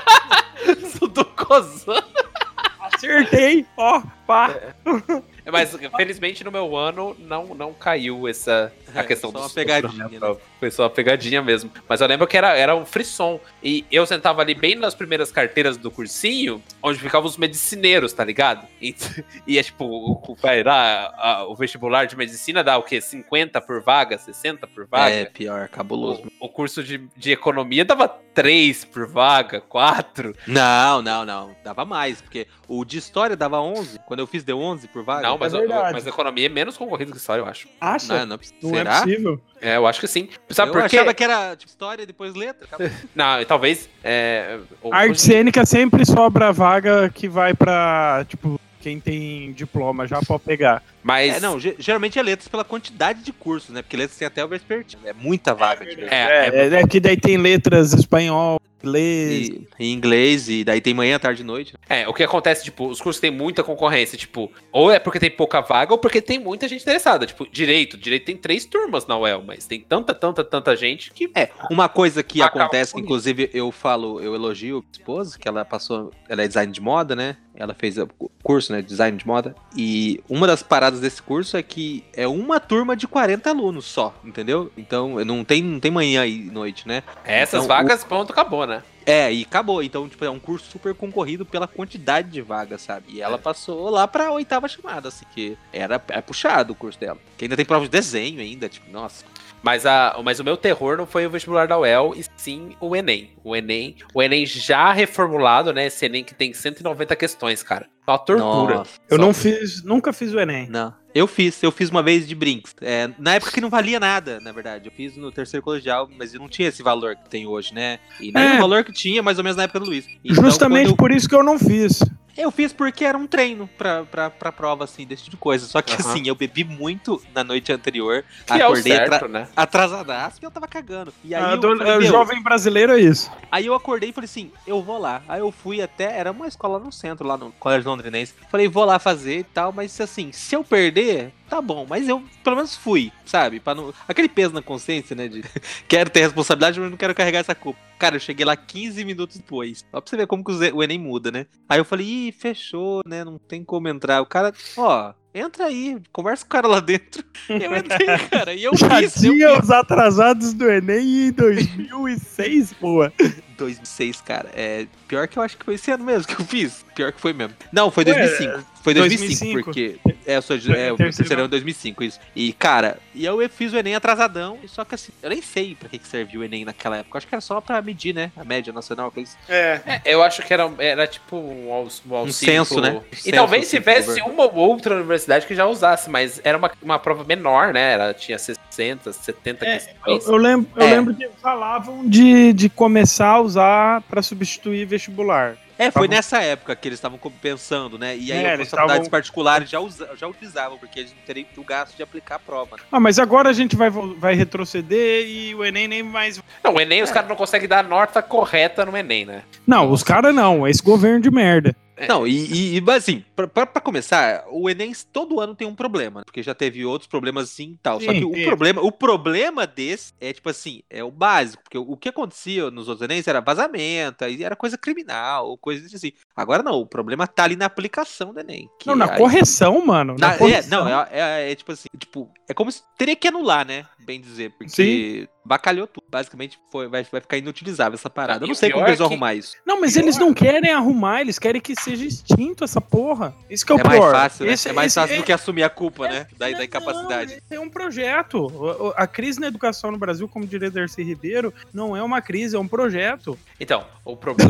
Sudokozão. acertei, ó, pá. Mas, felizmente, no meu ano, não, não caiu essa a É, questão só do uma sudoku pegadinha, na minha né? prova. Foi só uma pegadinha mesmo. Mas eu lembro que era, era um frisson. E eu sentava ali bem nas primeiras carteiras do cursinho, onde ficavam os medicineiros, tá ligado? E, e é tipo, o, o, vai lá, a- o vestibular de medicina dá o quê? cinquenta por vaga, sessenta por vaga? É, pior, cabuloso. O, o curso de, de economia dava três por vaga, quatro. Não, não, não. Dava mais, porque o de história dava onze. Quando eu fiz, deu onze por vaga. Não, mas, é verdade. mas a economia é menos concorrida que história, eu acho. Acha? Não, não, Não será? é possível. É, eu acho que sim. Sabe eu por quê? achava que era tipo, história, depois letra. acabou. Não, talvez. É, o- Arte hoje- cênica sempre sobra vaga que vai pra, tipo, quem tem diploma já pode pegar. Mas. É, não, ge- geralmente é letras pela quantidade de cursos, né? Porque letras tem até o vespertino. É muita vaga de letras. É, É, é, que daí tem letras espanhol, inglês. E, em inglês, e daí tem manhã, tarde e noite. É, o que acontece, tipo, os cursos têm muita concorrência, tipo, ou é porque tem pouca vaga, ou porque tem muita gente interessada. Tipo, direito. Direito tem três turmas na U E L, mas tem tanta, tanta, tanta gente que. É, uma coisa que Acaba acontece, que com inclusive eu falo, eu elogio a esposa, que ela passou, ela é design de moda, né? ela fez o curso, né, design de moda, e uma das paradas desse curso é que é uma turma de quarenta alunos só, entendeu? Então não tem, não tem manhã e noite, né? Essas Então, vagas, ponto, acabou, né? É, e acabou. Então, tipo, é um curso super concorrido pela quantidade de vagas, sabe? E ela passou lá pra oitava chamada, assim, que era é puxado o curso dela. Que ainda tem prova de desenho ainda, tipo, nossa. Mas, a, mas o meu terror não foi o vestibular da U E L, e sim o Enem. O Enem, o Enem já reformulado, né? Esse Enem que tem cento e noventa questões, cara. É uma tortura. Nossa. Eu Só. não fiz, nunca fiz o Enem. Não. Eu fiz, eu fiz uma vez de brinks. É, na época que não valia nada, na verdade. Eu fiz no terceiro colegial, mas eu não tinha esse valor que tem hoje, né? E nem É. o valor que tinha, mais ou menos na época do Luiz. Então, Justamente quando eu- por isso que eu não fiz. Eu fiz porque era um treino pra, pra, pra prova, assim, desse tipo de coisa. Só que, Aham. assim, eu bebi muito na noite anterior. Que é o acordei certo, atra- né? atrasadaço e eu tava cagando. E aí, Ah, eu, do- falei, é, meu, jovem brasileiro é isso. aí eu acordei e falei assim, eu vou lá. Aí eu fui até, era uma escola no centro, lá no Colégio Londrinense. Falei, vou lá fazer e tal, mas assim, se eu perder, tá bom. Mas eu, pelo menos, fui, sabe? Pra não... Aquele peso na consciência, né, de quero ter responsabilidade, mas não quero carregar essa culpa. Cara, eu cheguei lá quinze minutos depois. Só pra você ver como que o Ze- o Enem muda, né? Aí eu falei, ih, fechou, né? Não tem como entrar. O cara, ó, entra aí, conversa com o cara lá dentro. Eu entrei, cara, e eu Já fiz. eu tinha fiz. os atrasados do Enem em dois mil e seis, pô. dois mil e seis, cara. É, pior que eu acho que foi esse ano mesmo que eu fiz. Pior que foi mesmo. Não, foi dois mil e cinco. Foi dois mil e cinco, dois mil e cinco. porque... É, eu sou de, é, o Terceiro terceiro ano ano. dois mil e cinco, isso. E, cara, e eu fiz o Enem atrasadão, só que assim, eu nem sei pra que que serviu o Enem naquela época. Eu acho que era só pra medir, né? A média nacional. Aqueles... É. É, eu acho que era, era tipo um, aux- um auxílio. censo, né? Um E censo, talvez assim, tivesse por uma ou outra universidade que já usasse, mas era uma, uma prova menor, né? Ela tinha sessenta, setenta É, eu, questões. eu lembro, eu É. lembro que falavam de, de começar a usar pra substituir vestibular. É, foi Tavam- nessa época que eles estavam co- pensando, né? E aí É, as eles faculdades tavam- particulares já, usa, já utilizavam, porque eles não teriam o gasto de aplicar a prova, né? Ah, mas agora a gente vai, vo- vai retroceder e o Enem nem mais. Não, o Enem, os caras não conseguem dar a nota correta no Enem, né? Não, os caras não, esse governo de merda. Não, e, e, e, mas assim, pra, pra, pra começar, o Enem todo ano tem um problema, né? Porque já teve outros problemas assim e tal. Só Sim, que o teve. problema, o problema desse é, tipo assim, é o básico. Porque o, o que acontecia nos outros Enems era vazamento, aí era coisa criminal, coisa assim. Agora não, o problema tá ali na aplicação do Enem. que Não, na aí- correção, mano. Na Na- é, correção. não, é, é- é tipo assim, tipo, é como se teria que anular, né? Bem dizer, porque bacalhou tudo. Basicamente foi, vai, vai ficar inutilizável essa parada. Eu E não o sei como pior eles vão é que- arrumar isso. Não, mas eles não querem arrumar, eles querem que seja extinto essa porra. Isso que é o É pior. mais fácil, né? Esse- é mais esse- fácil é- do que assumir a culpa, né? Da, da Não, incapacidade. é um projeto. O- o- A crise na educação no Brasil, como diria Darcy Ribeiro, não é uma crise, é um projeto. Então, o problema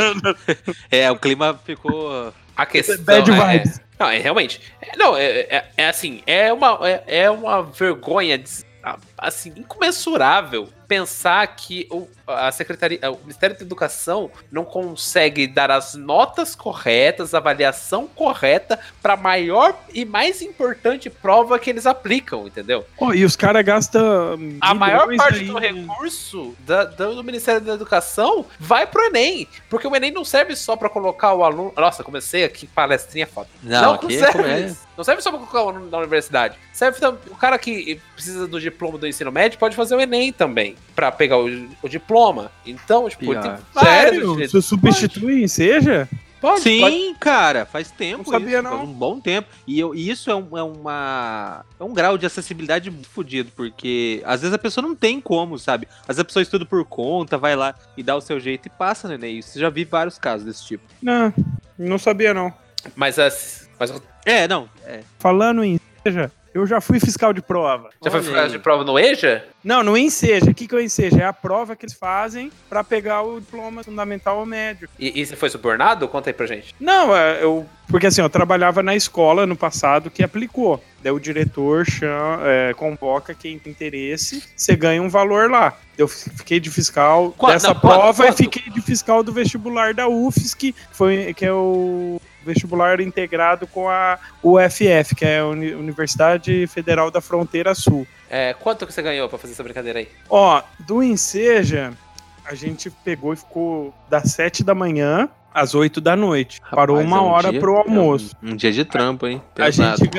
é É, o clima ficou. a questão. Bad é- vibes. Não, é realmente. é- Não, é, é, é assim, é uma, é, é uma vergonha des- assim, incomensurável pensar que o, a Secretaria, o Ministério da Educação não consegue dar as notas corretas, a avaliação correta para a maior e mais importante prova que eles aplicam, entendeu? Ó, e os caras gastam. A maior milhões parte aí do em- recurso da- do Ministério da Educação vai pro Enem, porque o Enem não serve só para colocar o aluno. Nossa, comecei aqui palestrinha foda. Não, aqui é serve. como é. Não serve só pra colocar o aluno na universidade. Serve também. O cara que precisa do diploma do ensino médio pode fazer o Enem também, pra pegar o, o diploma. Então, tipo, Pior. tem várias Sério? utilidades. Se substituem, seja? Pode, Sim, pode. cara, faz tempo. Não sabia, isso, não. Faz um bom tempo. E, eu, e isso é, um, é uma. É um grau de acessibilidade muito fodido, porque às vezes a pessoa não tem como, sabe? Às vezes a pessoa estuda por conta, vai lá e dá o seu jeito e passa no Enem. Isso já vi vários casos desse tipo. Não, não sabia não. Mas, as, mas É, não. É. Falando em seja, eu já fui fiscal de prova. já foi Olha fiscal aí. de prova no EJA? Não, no Enseja. O que, que é o Enseja? É a prova que eles fazem pra pegar o diploma fundamental ou médio. E, e você foi subornado? Conta aí pra gente. Não, é, eu. Porque assim, eu trabalhava na escola no passado que aplicou. Daí o diretor chama, é, convoca quem tem interesse, você ganha um valor lá. Eu fiquei de fiscal Quanto? dessa Não, quanto? prova e Quanto? fiquei de fiscal do vestibular da U F S C, que, foi, que é o vestibular integrado com a U F F, que é a Uni- Universidade Federal da Fronteira Sul. É, quanto que você ganhou pra fazer essa brincadeira aí? Ó, do Enseja, a gente pegou e ficou das sete da manhã às oito da noite. Parou Rapaz, uma é um hora dia- pro almoço. é um, um dia de trampo, hein? A Pesado. gente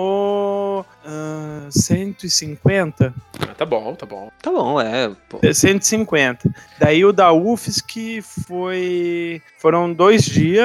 ganhou ah, cento e cinquenta. Ah, tá bom, tá bom. Tá bom, é. Pô. cento e cinquenta. Daí o da U F S C foi. Foram dois dias.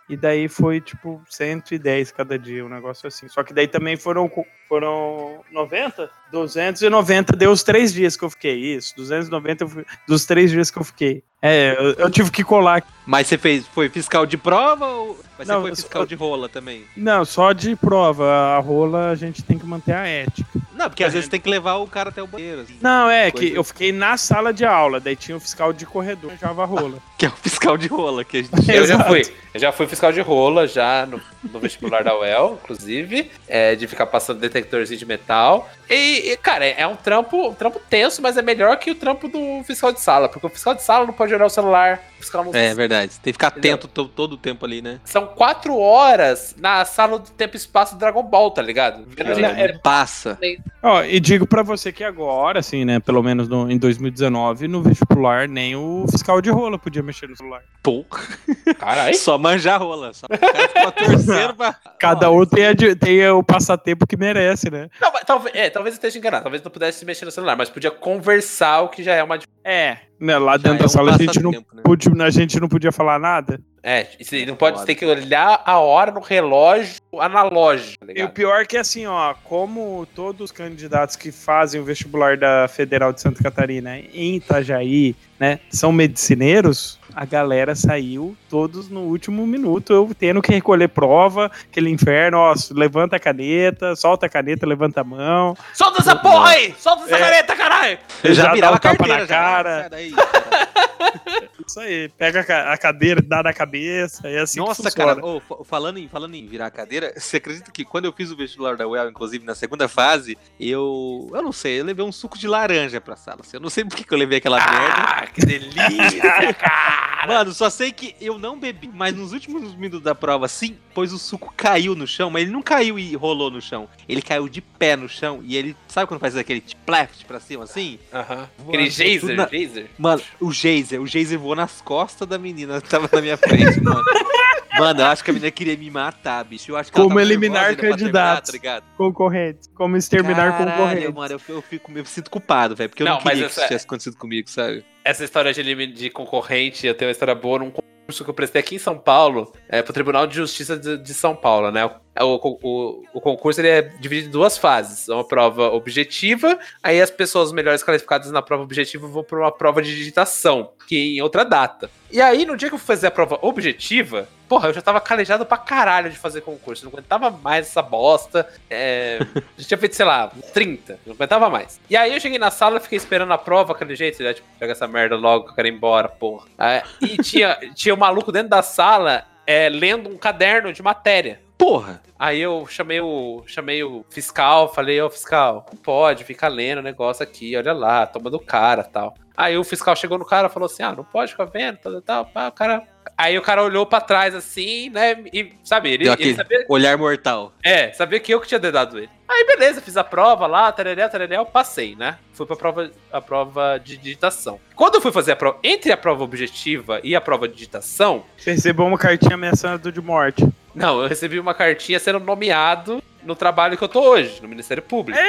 e daí foi tipo cento e dez cada dia, um negócio assim. Só que daí também foram, foram noventa? duzentos e noventa deu os três dias que eu fiquei, isso, duzentos e noventa eu fui, dos três dias que eu fiquei. É, eu, eu tive que colar. Mas você fez, foi fiscal de prova ou mas Não, você foi fiscal eu- de rola também? Não, só de prova, a rola a gente tem que manter a ética. Não, porque às vezes tem que levar o cara até o banheiro. Assim, Não, é Coisa- que eu fiquei na sala de aula, daí tinha o fiscal de corredor, java a rola. que é o fiscal de rola que a gente Eu já Exato. fui. Eu já fui fiscal de rola, já no, no vestibular da U E L, inclusive, é, de ficar passando detectorzinho de metal. E, e, cara, é, é um trampo, um trampo tenso, mas é melhor que o trampo do fiscal de sala, porque o fiscal de sala não pode olhar o celular, o fiscal não... É verdade, você tem que ficar Entendeu? atento to- todo o tempo ali, né? São quatro horas na sala do tempo e espaço do Dragon Ball, tá ligado? Vendo gente- É, Passa. Ó, e digo pra você que agora, assim, né, pelo menos no- em dois mil e dezenove, no vestibular, nem o fiscal de rola podia mexer no celular. Pô, Caralho. só manjar rola. Só o cara ficou torcendo pra... Cada Ó, um tem, a de- tem o passatempo que merece, né? Não, mas talvez, é, talvez eu esteja enganado, talvez não pudesse mexer no celular, mas podia conversar, o que já é uma... É, né, lá já dentro é da um sala a gente, não passatempo, né? podia, a gente não podia falar nada. É, e você não pode, Foda. você tem que olhar a hora no relógio analógico, tá E o ligado? pior é que, assim, ó, como todos os candidatos que fazem o vestibular da Federal de Santa Catarina em Itajaí, né, são medicineiros, a galera saiu todos no último minuto, eu tendo que recolher prova, aquele inferno, ó, levanta a caneta, solta a caneta, levanta a mão. Solta essa porra aí! Solta essa É. caneta, caralho! Eu já Já virava dá a um tapa carteira, na já. cara. Sai daí, cara. Isso aí, pega a ca- a cadeira, dá na cabeça, é assim Nossa, que funciona. cara, ô, fa- falando, em, falando em virar a cadeira, você acredita que quando eu fiz o vestibular da U E L, inclusive na segunda fase, eu. Eu não sei, eu levei um suco de laranja pra sala. assim, Eu não sei por que que eu levei aquela merda. Ah, que delícia, cara! Mano, só sei que eu não bebi, mas nos últimos minutos da prova, sim, pois o suco caiu no chão, mas ele não caiu e rolou no chão. Ele caiu de pé no chão e ele, sabe quando faz aquele plaft pra cima assim? Aham. Voando Aquele tudo geyser, na- geyser. Mano, o geyser, o geyser voou nas costas da menina que tava na minha frente, mano. Mano, eu acho que a menina queria me matar, bicho. Eu acho que ela Como tava eliminar nervosa ainda pra terminar, candidatos. tá ligado? Concorrentes, como exterminar Caralho, concorrentes. mano, eu, eu, fico, eu me sinto culpado, velho, porque eu não, Não, mas queria que essa- isso tivesse acontecido comigo, sabe? Essa história de, elim- de concorrente, eu tenho uma história boa num concurso que eu prestei aqui em São Paulo, é, pro Tribunal de Justiça de, de São Paulo, né? O, o, o, o concurso ele é dividido em duas fases. Uma prova objetiva, aí as pessoas melhores qualificadas na prova objetiva vão para uma prova de digitação, que é em outra data. E aí, no dia que eu fui fazer a prova objetiva, porra, eu já tava calejado pra caralho de fazer concurso. Não aguentava mais essa bosta. É, já tinha feito, sei lá, trinta. Não aguentava mais. E aí eu cheguei na sala, fiquei esperando a prova, aquele jeito, né? Tipo, pega essa merda logo que eu quero ir embora, porra. É, e tinha, tinha um maluco dentro da sala é, lendo um caderno de matéria. Porra! Aí eu chamei o, chamei o fiscal, falei, ô fiscal, não pode ficar lendo o negócio aqui, olha lá, toma do cara e tal. Aí o fiscal chegou no cara e falou assim, ah, não pode ficar vendo, tal, tal, pá, o cara... Aí o cara olhou pra trás assim, né, e, sabe, ele, Deu ele aquele sabia... olhar mortal. É, sabia que eu que tinha dedado ele. Aí beleza, fiz a prova lá, tararé, tararé, eu passei, né? Fui pra prova, a prova de digitação. Quando eu fui fazer a prova, entre a prova objetiva e a prova de digitação, Recebeu uma cartinha ameaçando de morte. não, eu recebi uma cartinha sendo nomeado no trabalho que eu tô hoje, no Ministério Público.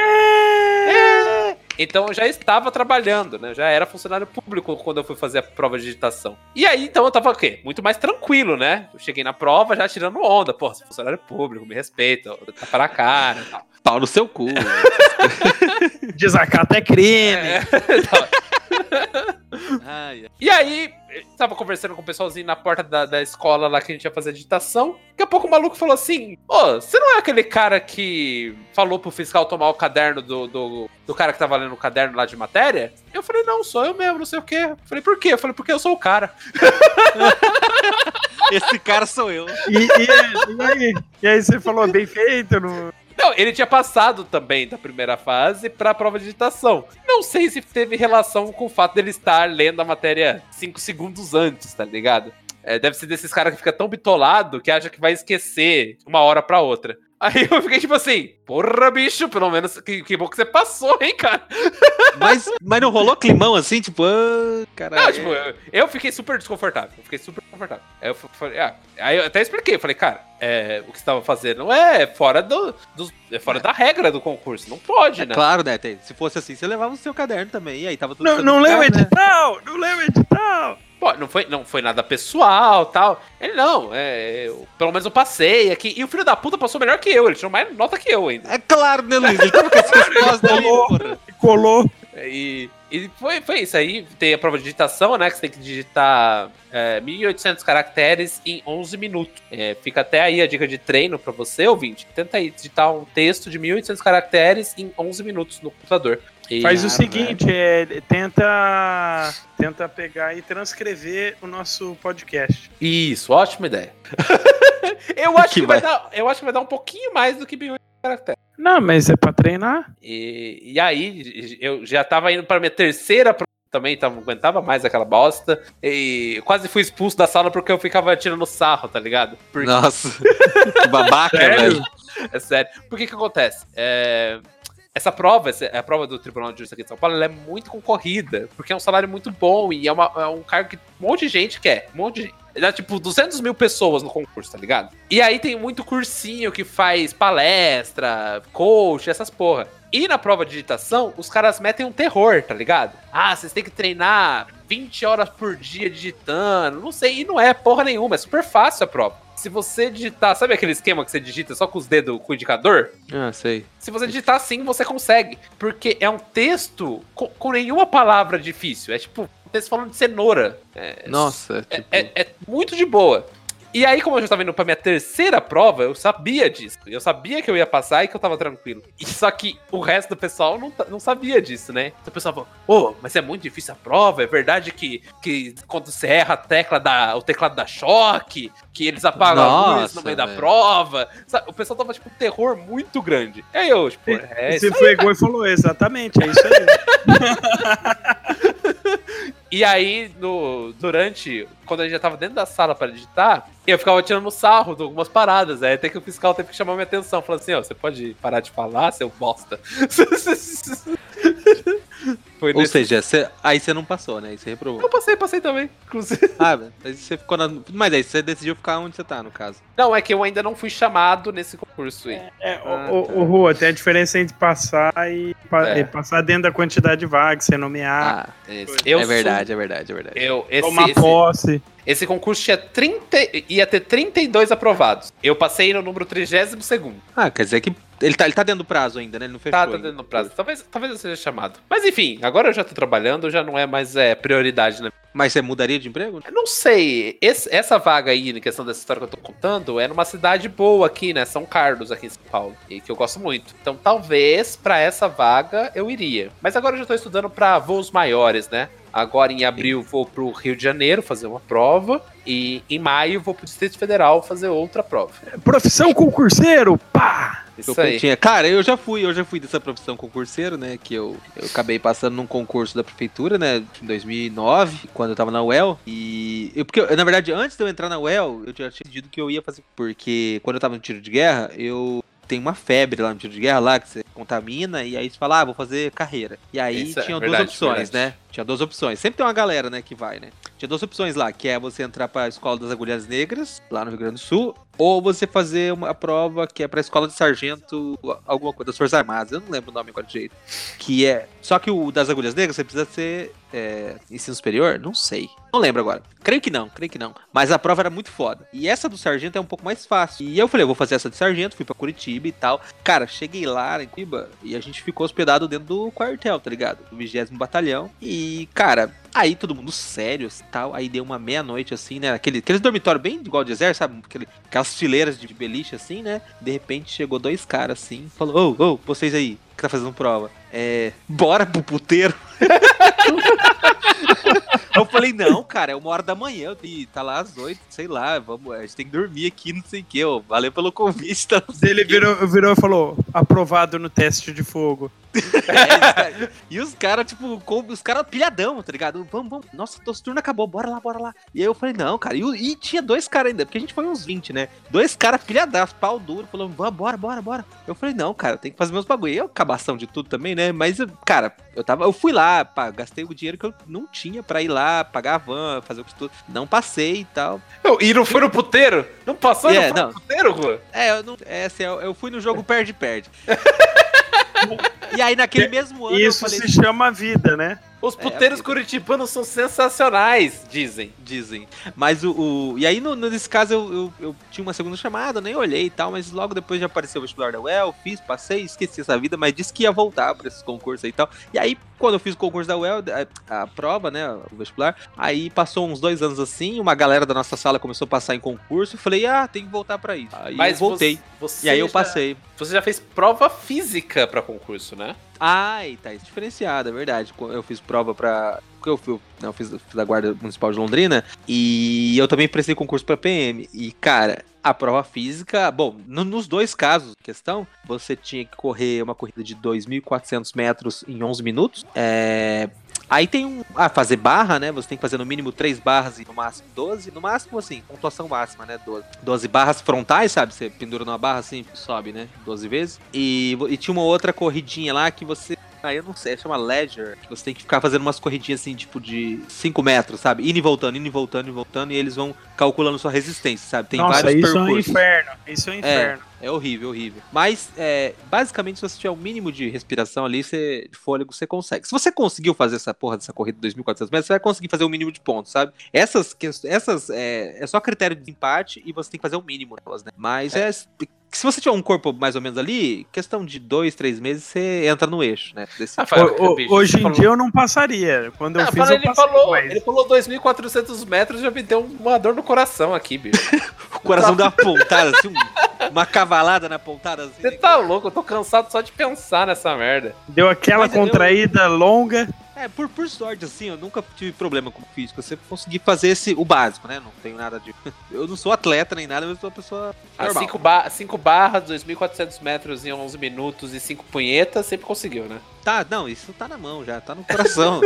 É! Então eu já estava trabalhando, né? Eu já era funcionário público quando eu fui fazer a prova de digitação. E aí, então eu tava o quê? Muito mais tranquilo, né? Eu cheguei na prova já tirando onda. Pô, sou funcionário público, me respeita, tá para a cara e tal. Pau no seu cu. Desacato é crime. É, então, Ai, ai. e aí, eu tava conversando com o pessoalzinho na porta da, da escola lá que a gente ia fazer a digitação. Daqui a pouco o maluco falou assim: Ô, você não é aquele cara que falou pro fiscal tomar o caderno do, do, do cara que tava lendo o caderno lá de matéria? Eu falei: Não, sou eu mesmo, não sei o quê. Eu falei: Por quê? Eu falei: Porque eu sou o cara. Esse cara sou eu. E, e- e aí? E aí você falou, bem feito? No... Não, ele tinha passado também da primeira fase pra prova de digitação. Não sei se teve relação com o fato dele estar lendo a matéria cinco segundos antes, tá ligado? É, deve ser desses caras que fica tão bitolado que acha que vai esquecer uma hora pra outra. Aí eu fiquei tipo assim, porra, bicho, pelo menos que, que bom que você passou, hein, cara? Mas, mas não rolou climão assim, tipo, ah, caralho. Não, tipo, eu, eu fiquei super desconfortável. Eu fiquei super desconfortável. Aí eu falei, ah, aí eu até expliquei, eu falei, cara, é, o que você tava fazendo não é fora, do, dos- é fora da regra do concurso. Não pode, É né? claro, né? tem- Se fosse assim, você levava o seu caderno também. E aí tava tudo Não, ficando não leu o claro, né? edital! Não leu o edital! Pô, não, foi, não foi nada pessoal tal. Ele, não, é, eu, pelo menos eu passei aqui. E o filho da puta passou melhor que eu, ele tirou mais nota que eu ainda. É claro, né, Luiz? Ele tava com essa resposta ali, porra. Colou. E, e foi, foi isso aí. Tem a prova de digitação, né? Que você tem que digitar é, mil e oitocentos caracteres em onze minutos. É, fica até aí a dica de treino pra você, ouvinte. Tenta aí digitar um texto de mil e oitocentos caracteres em onze minutos no computador. E, Faz ah, o seguinte, é, tenta, tenta pegar e transcrever o nosso podcast. Isso, ótima ideia. eu, acho Que que vai vai- dar, eu acho que vai dar um pouquinho mais do que mil e oitocentos caracteres. Não, mas é pra treinar. E, e aí, eu já tava indo pra minha terceira prova também, tava, não aguentava mais aquela bosta. E eu quase fui expulso da sala porque eu ficava tirando sarro, tá ligado? Porque, Nossa. Que babaca, Sério? velho. é sério. Por que que acontece? É, essa prova, essa, a prova do Tribunal de Justiça aqui de São Paulo, ela é muito concorrida, porque é um salário muito bom e é, uma- é um cargo que um monte de gente quer. Um monte de gente. Dá tipo duzentas mil pessoas no concurso, tá ligado? E aí tem muito cursinho que faz palestra, coach, essas porra. E na prova de digitação, os caras metem um terror, tá ligado? Ah, vocês têm que treinar vinte horas por dia digitando, não sei, e não é porra nenhuma, é super fácil a prova. Se você digitar, sabe aquele esquema que você digita só com os dedos, com o indicador? Ah, sei. Se você digitar assim, você consegue. Porque é um texto com, com nenhuma palavra difícil. É tipo um texto falando de cenoura. É, Nossa, é, tipo... é- é muito de boa. E aí, como eu já tava indo pra minha terceira prova, eu sabia disso. Eu sabia que eu ia passar e que eu tava tranquilo. E só que o resto do pessoal não, ta- não sabia disso, né? Então o pessoal falou, pô, mas é muito difícil a prova, é verdade que, que quando você erra a tecla da, o teclado dá choque, que eles apagam a luz no Nossa, meio da velho. prova. Sabe? O pessoal tava, tipo, um terror muito grande. E aí eu, tipo, é isso Você pegou e falou, exatamente, é isso aí. E aí, no, durante, quando a gente já tava dentro da sala pra digitar, eu ficava tirando sarro de algumas paradas. Aí até que o fiscal teve que chamar minha atenção. Falando assim, ó, você pode parar de falar, seu bosta? Foi Ou nesse... seja, cê- aí você não passou, né? Aí você reprovou. Eu passei, passei também, inclusive. Ah, mas você ficou na... Mas aí você decidiu ficar onde você tá, no caso. Não, é que eu ainda não fui chamado nesse concurso aí. É, Ah, o, tá. o, o Rua, tem a diferença entre passar e, pa- É. e passar dentro da quantidade de vagas, ser nomear, Ah, Esse- é eu é sou- verdade, é verdade, é verdade. Eu, esse, tomar esse, posse. esse concurso tinha trinta, ia ter trinta e dois aprovados. Eu passei no número trigésimo segundo. Ah, quer dizer que ele tá, ele tá dentro do prazo ainda, né? Ele não fechou Tá, tá ainda. dentro do prazo. Talvez, talvez eu seja chamado. Mas enfim, agora eu já tô trabalhando, já não é mais é, prioridade, né? Mas você mudaria de emprego? Eu não sei. Esse- essa vaga aí, em questão dessa história que eu tô contando, é numa cidade boa aqui, né? São Carlos, aqui em São Paulo. E que eu gosto muito. Então talvez pra essa vaga eu iria. Mas agora eu já tô estudando pra voos maiores, né? Agora em abril vou pro Rio de Janeiro fazer uma prova. E em maio vou pro Distrito Federal fazer outra prova. Profissão concurseiro, pá! Isso Eu aí. tinha- Cara, eu já fui, eu já fui dessa profissão concurseiro, né? Que eu, eu acabei passando num concurso da prefeitura, né? Em dois mil e nove, quando eu tava na U E L. E. Eu, porque, eu, na verdade, antes de eu entrar na U E L, eu já tinha decidido que eu ia fazer. Porque quando eu tava no tiro de guerra, eu. Tem uma febre lá no tiro de guerra lá, que você contamina, e aí você fala, ah, vou fazer carreira. E aí Isso é tinha verdade, duas opções, verdade. né? Tinha duas opções. Sempre tem uma galera, né, que vai, né? Tinha duas opções lá, que é você entrar pra Escola das Agulhas Negras, lá no Rio Grande do Sul, ou você fazer uma prova que é pra Escola de Sargento, alguma coisa, das Forças Armadas. Eu não lembro o nome agora de jeito. Que é... Só que o das Agulhas Negras, você precisa ser é, ensino superior? Não sei. Não lembro agora. Creio que não, creio que não. Mas a prova era muito foda. E essa do Sargento é um pouco mais fácil. E eu falei, eu vou fazer essa de Sargento, fui pra Curitiba e tal. Cara, cheguei lá em Curitiba e a gente ficou hospedado dentro do quartel, tá ligado? Do vigésimo Batalhão. E, cara, aí todo mundo sério e tal. Aí deu uma meia-noite assim, né? Aquele, aqueles dormitórios bem igual de exército, sabe? Aquele, aquelas fileiras de beliche assim, né? De repente chegou dois caras assim, falou, ô, ô, vocês aí, que tá fazendo prova? É, bora pro puteiro. Eu falei, não, cara, é uma hora da manhã, e tá lá às oito, sei lá, vamos, a gente tem que dormir aqui, não sei o que, ó, valeu pelo convite, tá, não sei Ele o quê. virou, virou e falou, aprovado no teste de fogo. É, e os caras, tipo, com, os caras pilhadão, tá ligado? Vamos, vamos, nossa, nosso turno acabou, bora lá, bora lá. E aí eu falei, não, cara, e, e tinha dois caras ainda, porque a gente foi uns vinte, né? Dois caras pilhadaços, pau duro, falando, vamos, bora, bora, bora. Eu falei, não, cara, tem que fazer meus bagulho. E eu, acabação de tudo também, né? Mas, eu, cara, eu tava, eu fui lá, pá, gastei o dinheiro que eu não tinha pra ir lá, pagar a van, fazer o que tudo. Não passei e tal. E não foi no puteiro? Não passou? É, não foi não. no puteiro, Rua? É, eu não, é, assim, eu, eu fui no jogo perde-perde. E aí, naquele mesmo ano, Isso eu falei, se chama vida, né? Os puteiros É, curitibanos são sensacionais, dizem. Dizem. Mas o. o- E aí, no, no- nesse caso, eu, eu, eu tinha uma segunda chamada, nem olhei e tal, mas logo depois já apareceu o vestibular da U E L, fiz, passei, esqueci essa vida, mas disse que ia voltar pra esses concursos aí e tal. E aí, quando eu fiz o concurso da U E L, a, a prova, né, o vestibular, aí passou uns dois anos assim, uma galera da nossa sala começou a passar em concurso, eu falei, ah, tem que voltar pra isso. Aí Mas eu voltei. Você, você E aí eu já- passei. Você já fez prova física pra concurso, né? Ai, tá isso diferenciado, é verdade. Eu fiz prova pra. Porque eu, fui, não, eu fiz, fiz a Guarda Municipal de Londrina e eu também prestei concurso pra P M. E, cara, a prova física, bom, no- nos dois casos, questão, você tinha que correr uma corrida de dois mil e quatrocentos metros em onze minutos. É. Aí tem um. Ah, fazer barra, né? Você tem que fazer no mínimo três barras e no máximo doze. No máximo, assim, pontuação máxima, né? doze. doze barras frontais, sabe? Você pendura numa barra assim, sobe, né? doze vezes. E, e tinha uma outra corridinha lá que você. Ah, eu não sei, chama Ledger. Que você tem que ficar fazendo umas corridinhas assim, tipo de cinco metros, sabe? Indo e voltando, indo e voltando, indo e voltando. E eles vão calculando sua resistência, sabe? Tem Nossa, vários isso percursos. é um inferno. Isso é um inferno. É horrível, horrível. Mas, é, basicamente, se você tiver o mínimo de respiração ali, você, de fôlego, você consegue. Se você conseguiu fazer essa porra dessa corrida de dois mil e quatrocentos metros, você vai conseguir fazer o mínimo de pontos, sabe? Essas, essas é, é só critério de empate e você tem que fazer o mínimo delas, né? Mas é. Se você tiver um corpo mais ou menos ali, questão de dois, três meses, você entra no eixo, né? Desse... Ah, Rafael, O- o- bicho, hoje você em falou- dia eu não passaria. Quando eu Ah, fiz, fala, eu ele, passei. falou, mas- ele falou dois mil e quatrocentos metros, já me deu uma dor no coração aqui, bicho. O coração dá uma pontada, assim, um- uma cavalada na pontada. Assim, Você tá louco, eu tô cansado só de pensar nessa merda. Deu aquela Mas eu- contraída longa. É, por, por sorte, assim, eu nunca tive problema com o físico. Eu sempre consegui fazer esse, o básico, né? Não tenho nada de. Eu não sou atleta nem nada, mas eu sou uma pessoa Ah, normal. cinco, ba cinco barras, dois mil e quatrocentos metros em onze minutos e cinco punhetas, sempre conseguiu, né? Tá, não, isso tá na mão já, tá no coração.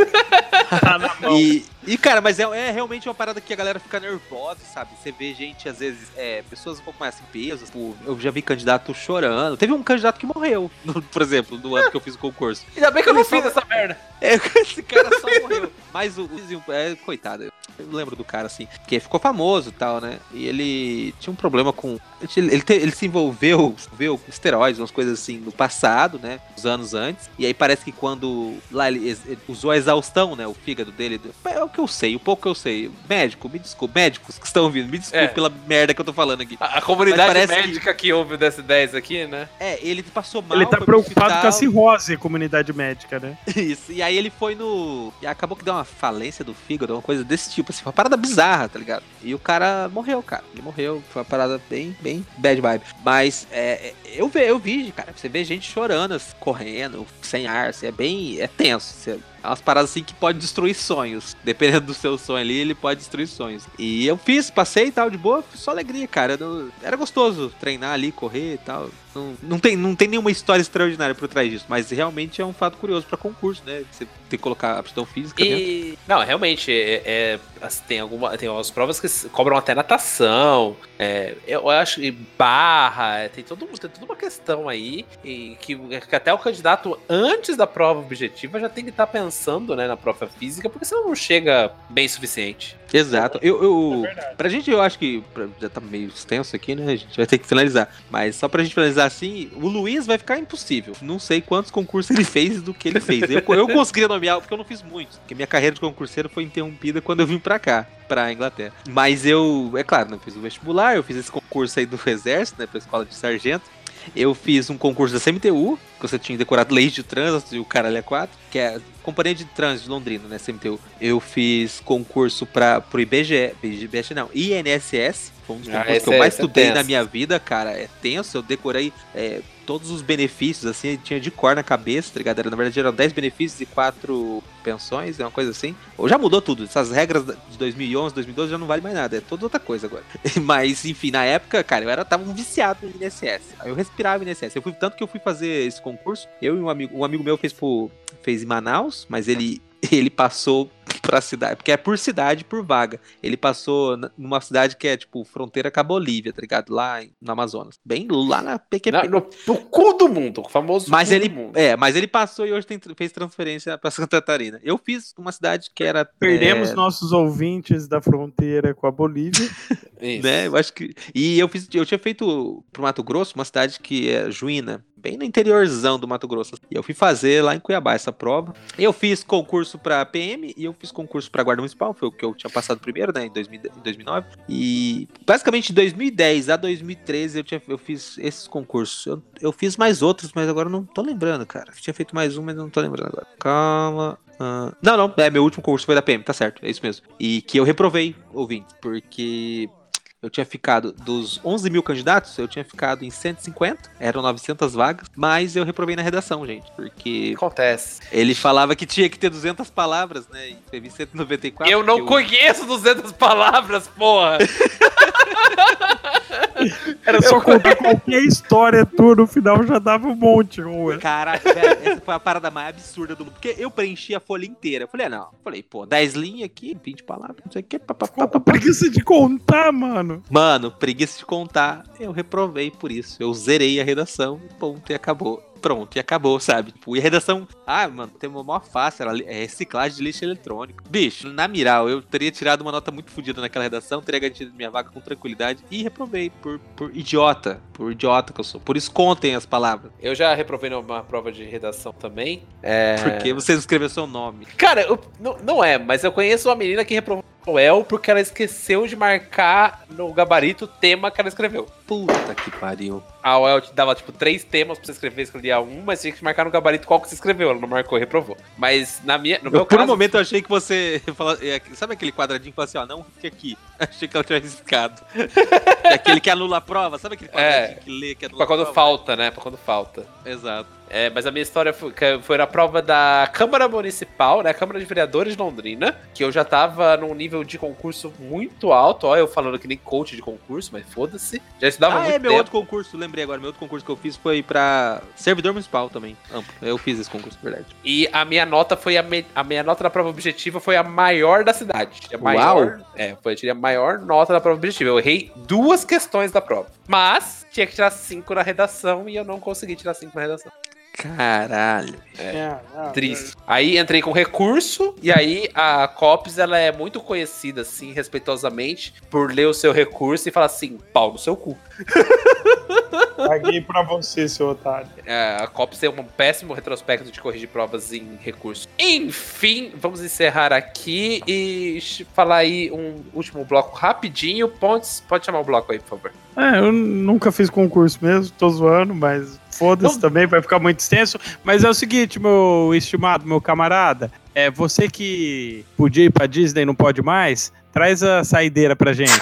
Tá na mão. E, e, cara, mas é, é realmente uma parada que a galera fica nervosa, sabe? Você vê gente, às vezes, é, pessoas um pouco mais assim, peso. Tipo, eu já vi candidato chorando. Teve um candidato que morreu, no- por exemplo, no ano que eu fiz o concurso. Ainda bem que eu não Ele só- fiz essa merda. É, esse cara só morreu. Mas o, o é, coitado, eu lembro do cara assim, que ficou famoso e tal, né? E ele tinha um problema com. Ele, ele, te- ele se envolveu, envolveu com esteroides, umas coisas assim, no passado, né? Uns anos antes. E aí parece que quando lá ele, ex- ele usou a exaustão, né? O fígado dele. É o que eu sei, o pouco que eu sei. Médico, me desculpe, médicos que estão ouvindo, me desculpe É. pela merda que eu tô falando aqui. A, a comunidade Mas parece médica que... ouve o D S dez aqui, né? É, ele passou mal. Ele tá foi pro preocupado com a hospital. cirrose, comunidade médica, né? Isso, e aí ele foi no. E acabou que deu uma falência do fígado, uma coisa desse tipo, assim, uma parada bizarra, tá ligado? E o cara morreu, cara. Ele morreu, foi uma parada bem, bem bad vibe. Mas é, é, eu, ve, eu vi, cara, você vê gente chorando, assim, correndo, sem ar, assim, é bem. É tenso. Você, é umas paradas assim que pode destruir sonhos. Dependendo do seu sonho ali, ele pode destruir sonhos. E eu fiz, passei e tal, de boa, só alegria, cara. Eu- era gostoso treinar ali, correr e tal. Não, não, tem, não tem nenhuma história extraordinária por trás disso, mas realmente é um fato curioso pra concurso, né? Você tem que colocar aptidão física dentro. E. Não, realmente, é, é, assim, tem, alguma, tem algumas provas que s- cobram até natação. É, eu acho que barra, é, tem, todo, tem toda uma questão aí. E que, que até o candidato, antes da prova objetiva, já tem que estar pensando, né, na prova física, porque senão não chega bem suficiente. Exato. Eu, eu, É verdade. pra gente, eu acho que pra- já tá meio extenso aqui, né? A gente vai ter que finalizar. Mas só pra gente finalizar assim, o Luiz vai ficar impossível. Não sei quantos concursos ele fez do que ele fez. Eu, eu conseguiria nomear, porque eu não fiz muitos. Porque minha carreira de concurseiro foi interrompida quando eu vim pra cá, pra Inglaterra. Mas eu, é claro, não fiz o vestibular, eu fiz esse concurso aí do Exército, né? Pra escola de sargento. Eu fiz um concurso da C M T U, que você tinha decorado leis de trânsito e o caralho é quatro, que é a Companhia de Trânsito de Londrina, né, C M T U. Eu fiz concurso para pro I B G E, I B G E não, I N S S, foi um dos Ah, concursos esse que eu é- mais esse é estudei tenso. na minha vida, cara, é tenso, eu decorei é, todos os benefícios, assim, tinha de cor na cabeça, tá ligado? Era, na verdade eram dez benefícios e quatro pensões, é uma coisa assim. Ou já mudou tudo, essas regras de dois mil e onze, dois mil e doze já não vale mais nada, é toda outra coisa agora. Mas, enfim, na época, cara, eu era, tava um viciado em I N S S. Aí eu respirava I N S S. Eu fui, tanto que eu fui fazer esse concurso, eu e um amigo, um amigo meu fez, pro, fez em Manaus, mas ele, ele passou pra cidade, porque é por cidade, por vaga. Ele passou na- numa cidade que é, tipo, fronteira com a Bolívia, tá ligado? Lá em- no Amazonas. Bem lá na P Q P. Na- no, no cu do mundo, o famoso Mas cu ele, do mundo. é, mas ele passou e hoje tem, fez transferência pra Santa Catarina. Eu fiz uma cidade que era... Perdemos é, nossos ouvintes da fronteira com a Bolívia. Isso. né? Eu acho que. E eu fiz, eu tinha feito pro Mato Grosso, uma cidade que é Juína. bem no interiorzão do Mato Grosso. E eu fui fazer lá em Cuiabá essa prova. Eu fiz concurso pra P M e eu fiz concurso pra Guarda Municipal, foi o que eu tinha passado primeiro, né, em, dois mil, em dois mil e nove. E basicamente de dois mil e dez a dois mil e treze eu, tinha, eu fiz esses concursos. Eu, eu fiz mais outros, mas agora eu não tô lembrando, cara. Eu tinha feito mais um, mas não tô lembrando agora. Calma... Uh, não, não, é, meu último concurso foi da P M, tá certo, é isso mesmo. E que eu reprovei, ouvintes, porque eu tinha ficado, dos onze mil candidatos, eu tinha ficado em cento e cinquenta, eram novecentas vagas, mas eu reprovei na redação, gente, porque... Acontece. Ele falava que tinha que ter duzentas palavras, né, e escrevi cento e noventa e quatro. Eu não eu... conheço duzentas palavras, porra! Era só contar qualquer história tua, no final já dava um monte, ué. Caraca, velho, essa foi a parada mais absurda do mundo. Porque eu preenchi a folha inteira. Eu falei, ah, não. Falei, pô, dez linhas aqui, vinte palavras, não sei o que. Ficou com preguiça de contar, mano. Mano, preguiça de contar. Eu reprovei por isso. Eu zerei a redação, ponto, e acabou. Pronto, e acabou, sabe? Tipo, e a redação... Ah, mano, tem uma maior fácil, era é reciclagem de lixo eletrônico. Bicho, na Miral, eu teria tirado uma nota muito fodida naquela redação, teria garantido minha vaga com tranquilidade e reprovei por, por idiota, por idiota que eu sou. Por isso contem as palavras. Eu já reprovei numa prova de redação também. É... Porque você escreveu seu nome. Cara, eu, não, não é, mas eu conheço uma menina que reprovou o El porque ela esqueceu de marcar no gabarito o tema que ela escreveu. Puta que pariu. A O E L te dava, tipo, três temas pra você escrever, escolhia um, mas tinha que marcar no gabarito qual que você escreveu. Ela não marcou e reprovou. Mas na minha, no eu, meu por caso... um momento eu achei que você... Fala, sabe aquele quadradinho que fala assim, ó, não risque aqui. Achei que ela tinha riscado. É aquele que anula a prova, sabe aquele quadradinho É, que lê, que anula pra a quando prova? falta, né? Pra quando falta. Exato. É, mas a minha história foi, foi na prova da Câmara Municipal, né? Câmara de Vereadores de Londrina, que eu já tava num nível de concurso muito alto, ó, eu falando que nem coach de concurso, mas foda-se. Já estudava Ah, muito é, meu tempo. outro concurso, lembrei agora, meu outro concurso que eu fiz foi pra servidor municipal também, amplo. Eu fiz esse concurso, verdade. E a minha nota foi a, me... a minha nota da prova objetiva foi a maior da cidade. A maior, Uau! É, foi eu tirei a maior nota da prova objetiva. Eu errei duas questões da prova. Mas tinha que tirar cinco na redação e eu não consegui tirar cinco na redação. Caralho. É, é, Triste. Aí entrei com recurso, e aí a COPS, ela é muito conhecida, assim, respeitosamente, por ler o seu recurso e falar assim, pau no seu cu. Paguei pra você, seu otário. É, a COPS é um péssimo retrospecto de corrigir provas em recurso. Enfim, vamos encerrar aqui e falar aí um último bloco rapidinho. Pontes, pode chamar o bloco aí, por favor. É, eu nunca fiz concurso mesmo, tô zoando, mas foda-se também, vai ficar muito extenso. Mas é o seguinte, meu estimado, meu camarada, é você que podia ir pra Disney e não pode mais, traz a saideira pra gente.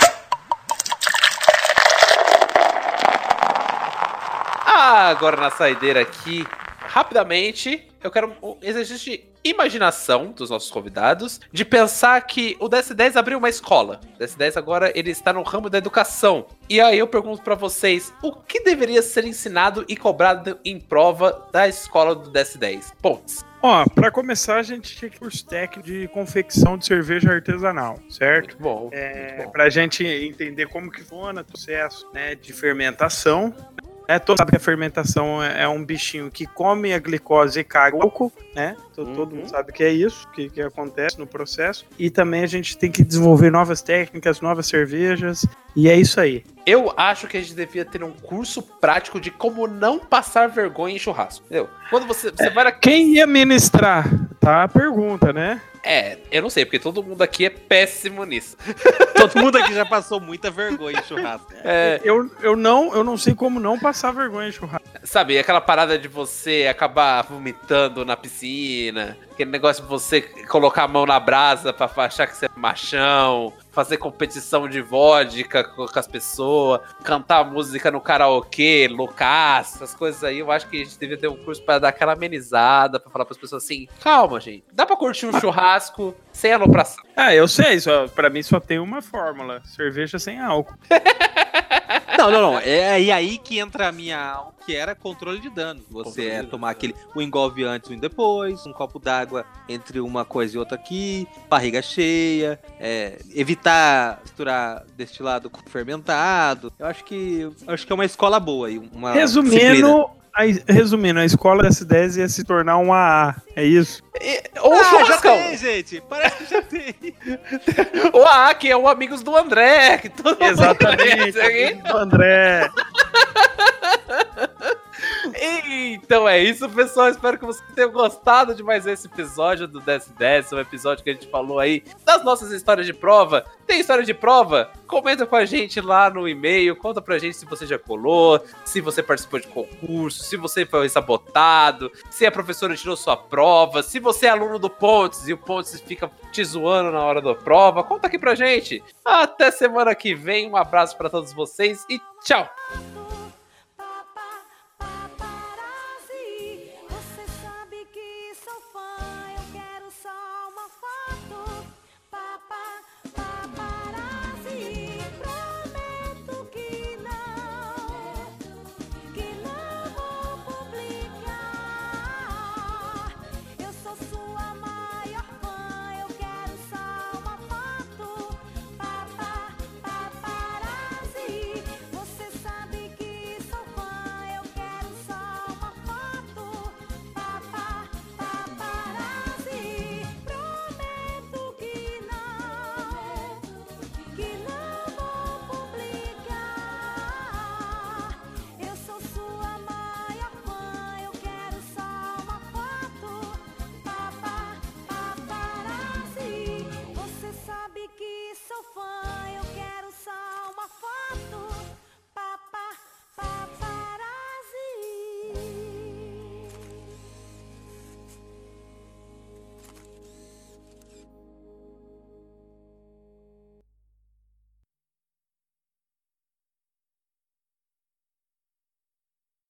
Ah, agora na saideira aqui, rapidamente, eu quero um exercício de imaginação dos nossos convidados, de pensar que o D S dez abriu uma escola. O D S dez agora ele está no ramo da educação. E aí eu pergunto pra vocês, o que deveria ser ensinado e cobrado em prova da escola do D S dez? Pontos. Ó, pra começar, a gente tinha curso técnico de confecção de cerveja artesanal, certo? Muito bom. É, muito bom. pra gente entender como que funciona o processo, né, de fermentação. É, todo mundo sabe que a fermentação é, é um bichinho que come a glicose e caga o álcool, né? Todo, Uhum. todo mundo sabe que é isso, que, que acontece no processo. E também a gente tem que desenvolver novas técnicas, novas cervejas, e é isso aí. Eu acho que a gente devia ter um curso prático de como não passar vergonha em churrasco, entendeu? Quando você, você vai na... Quem ia ministrar? Tá a pergunta, né? É, eu não sei, porque todo mundo aqui é péssimo nisso. Todo mundo aqui já passou muita vergonha em churrasco. É, Eu, eu, não, eu não sei como não passar vergonha em churrasco. sabe, aquela parada de você acabar vomitando na piscina, aquele negócio de você colocar a mão na brasa pra achar que você é machão, fazer competição de vodka com, com as pessoas, cantar música no karaokê, loucaço, essas coisas aí. Eu acho que a gente devia ter um curso pra dar aquela amenizada, pra falar pras pessoas assim, calma, gente, dá pra curtir um churrasco sem alopração. Ah, eu sei, só, pra mim só tem uma fórmula, cerveja sem álcool. Não, não, não. É e aí que entra a minha aula, que era controle de danos. Você Controle é de tomar aquele um engolve antes e um depois, um copo d'água entre uma coisa e outra aqui, barriga cheia, é, evitar misturar destilado com fermentado. Eu acho que eu acho que é uma escola boa aí, uma disciplina. Resumindo, a, resumindo, a escola S dez ia se tornar um A A, é isso? E, ou um Ah, já churrascão. tem, gente. Parece que já tem. O A A, que é o Amigos do André, que todo mundo Exatamente, conhece aqui. do André. Então é isso, pessoal. Espero que vocês tenham gostado de mais esse episódio do Desce Desce. Um episódio que a gente falou aí das nossas histórias de prova. Tem história de prova? Comenta com a gente lá no e-mail. Conta pra gente se você já colou, se você participou de concurso, se você foi sabotado, se a professora tirou sua prova, se você é aluno do Pontes e o Pontes fica te zoando na hora da prova. Conta aqui pra gente. Até semana que vem. Um abraço pra todos vocês e tchau!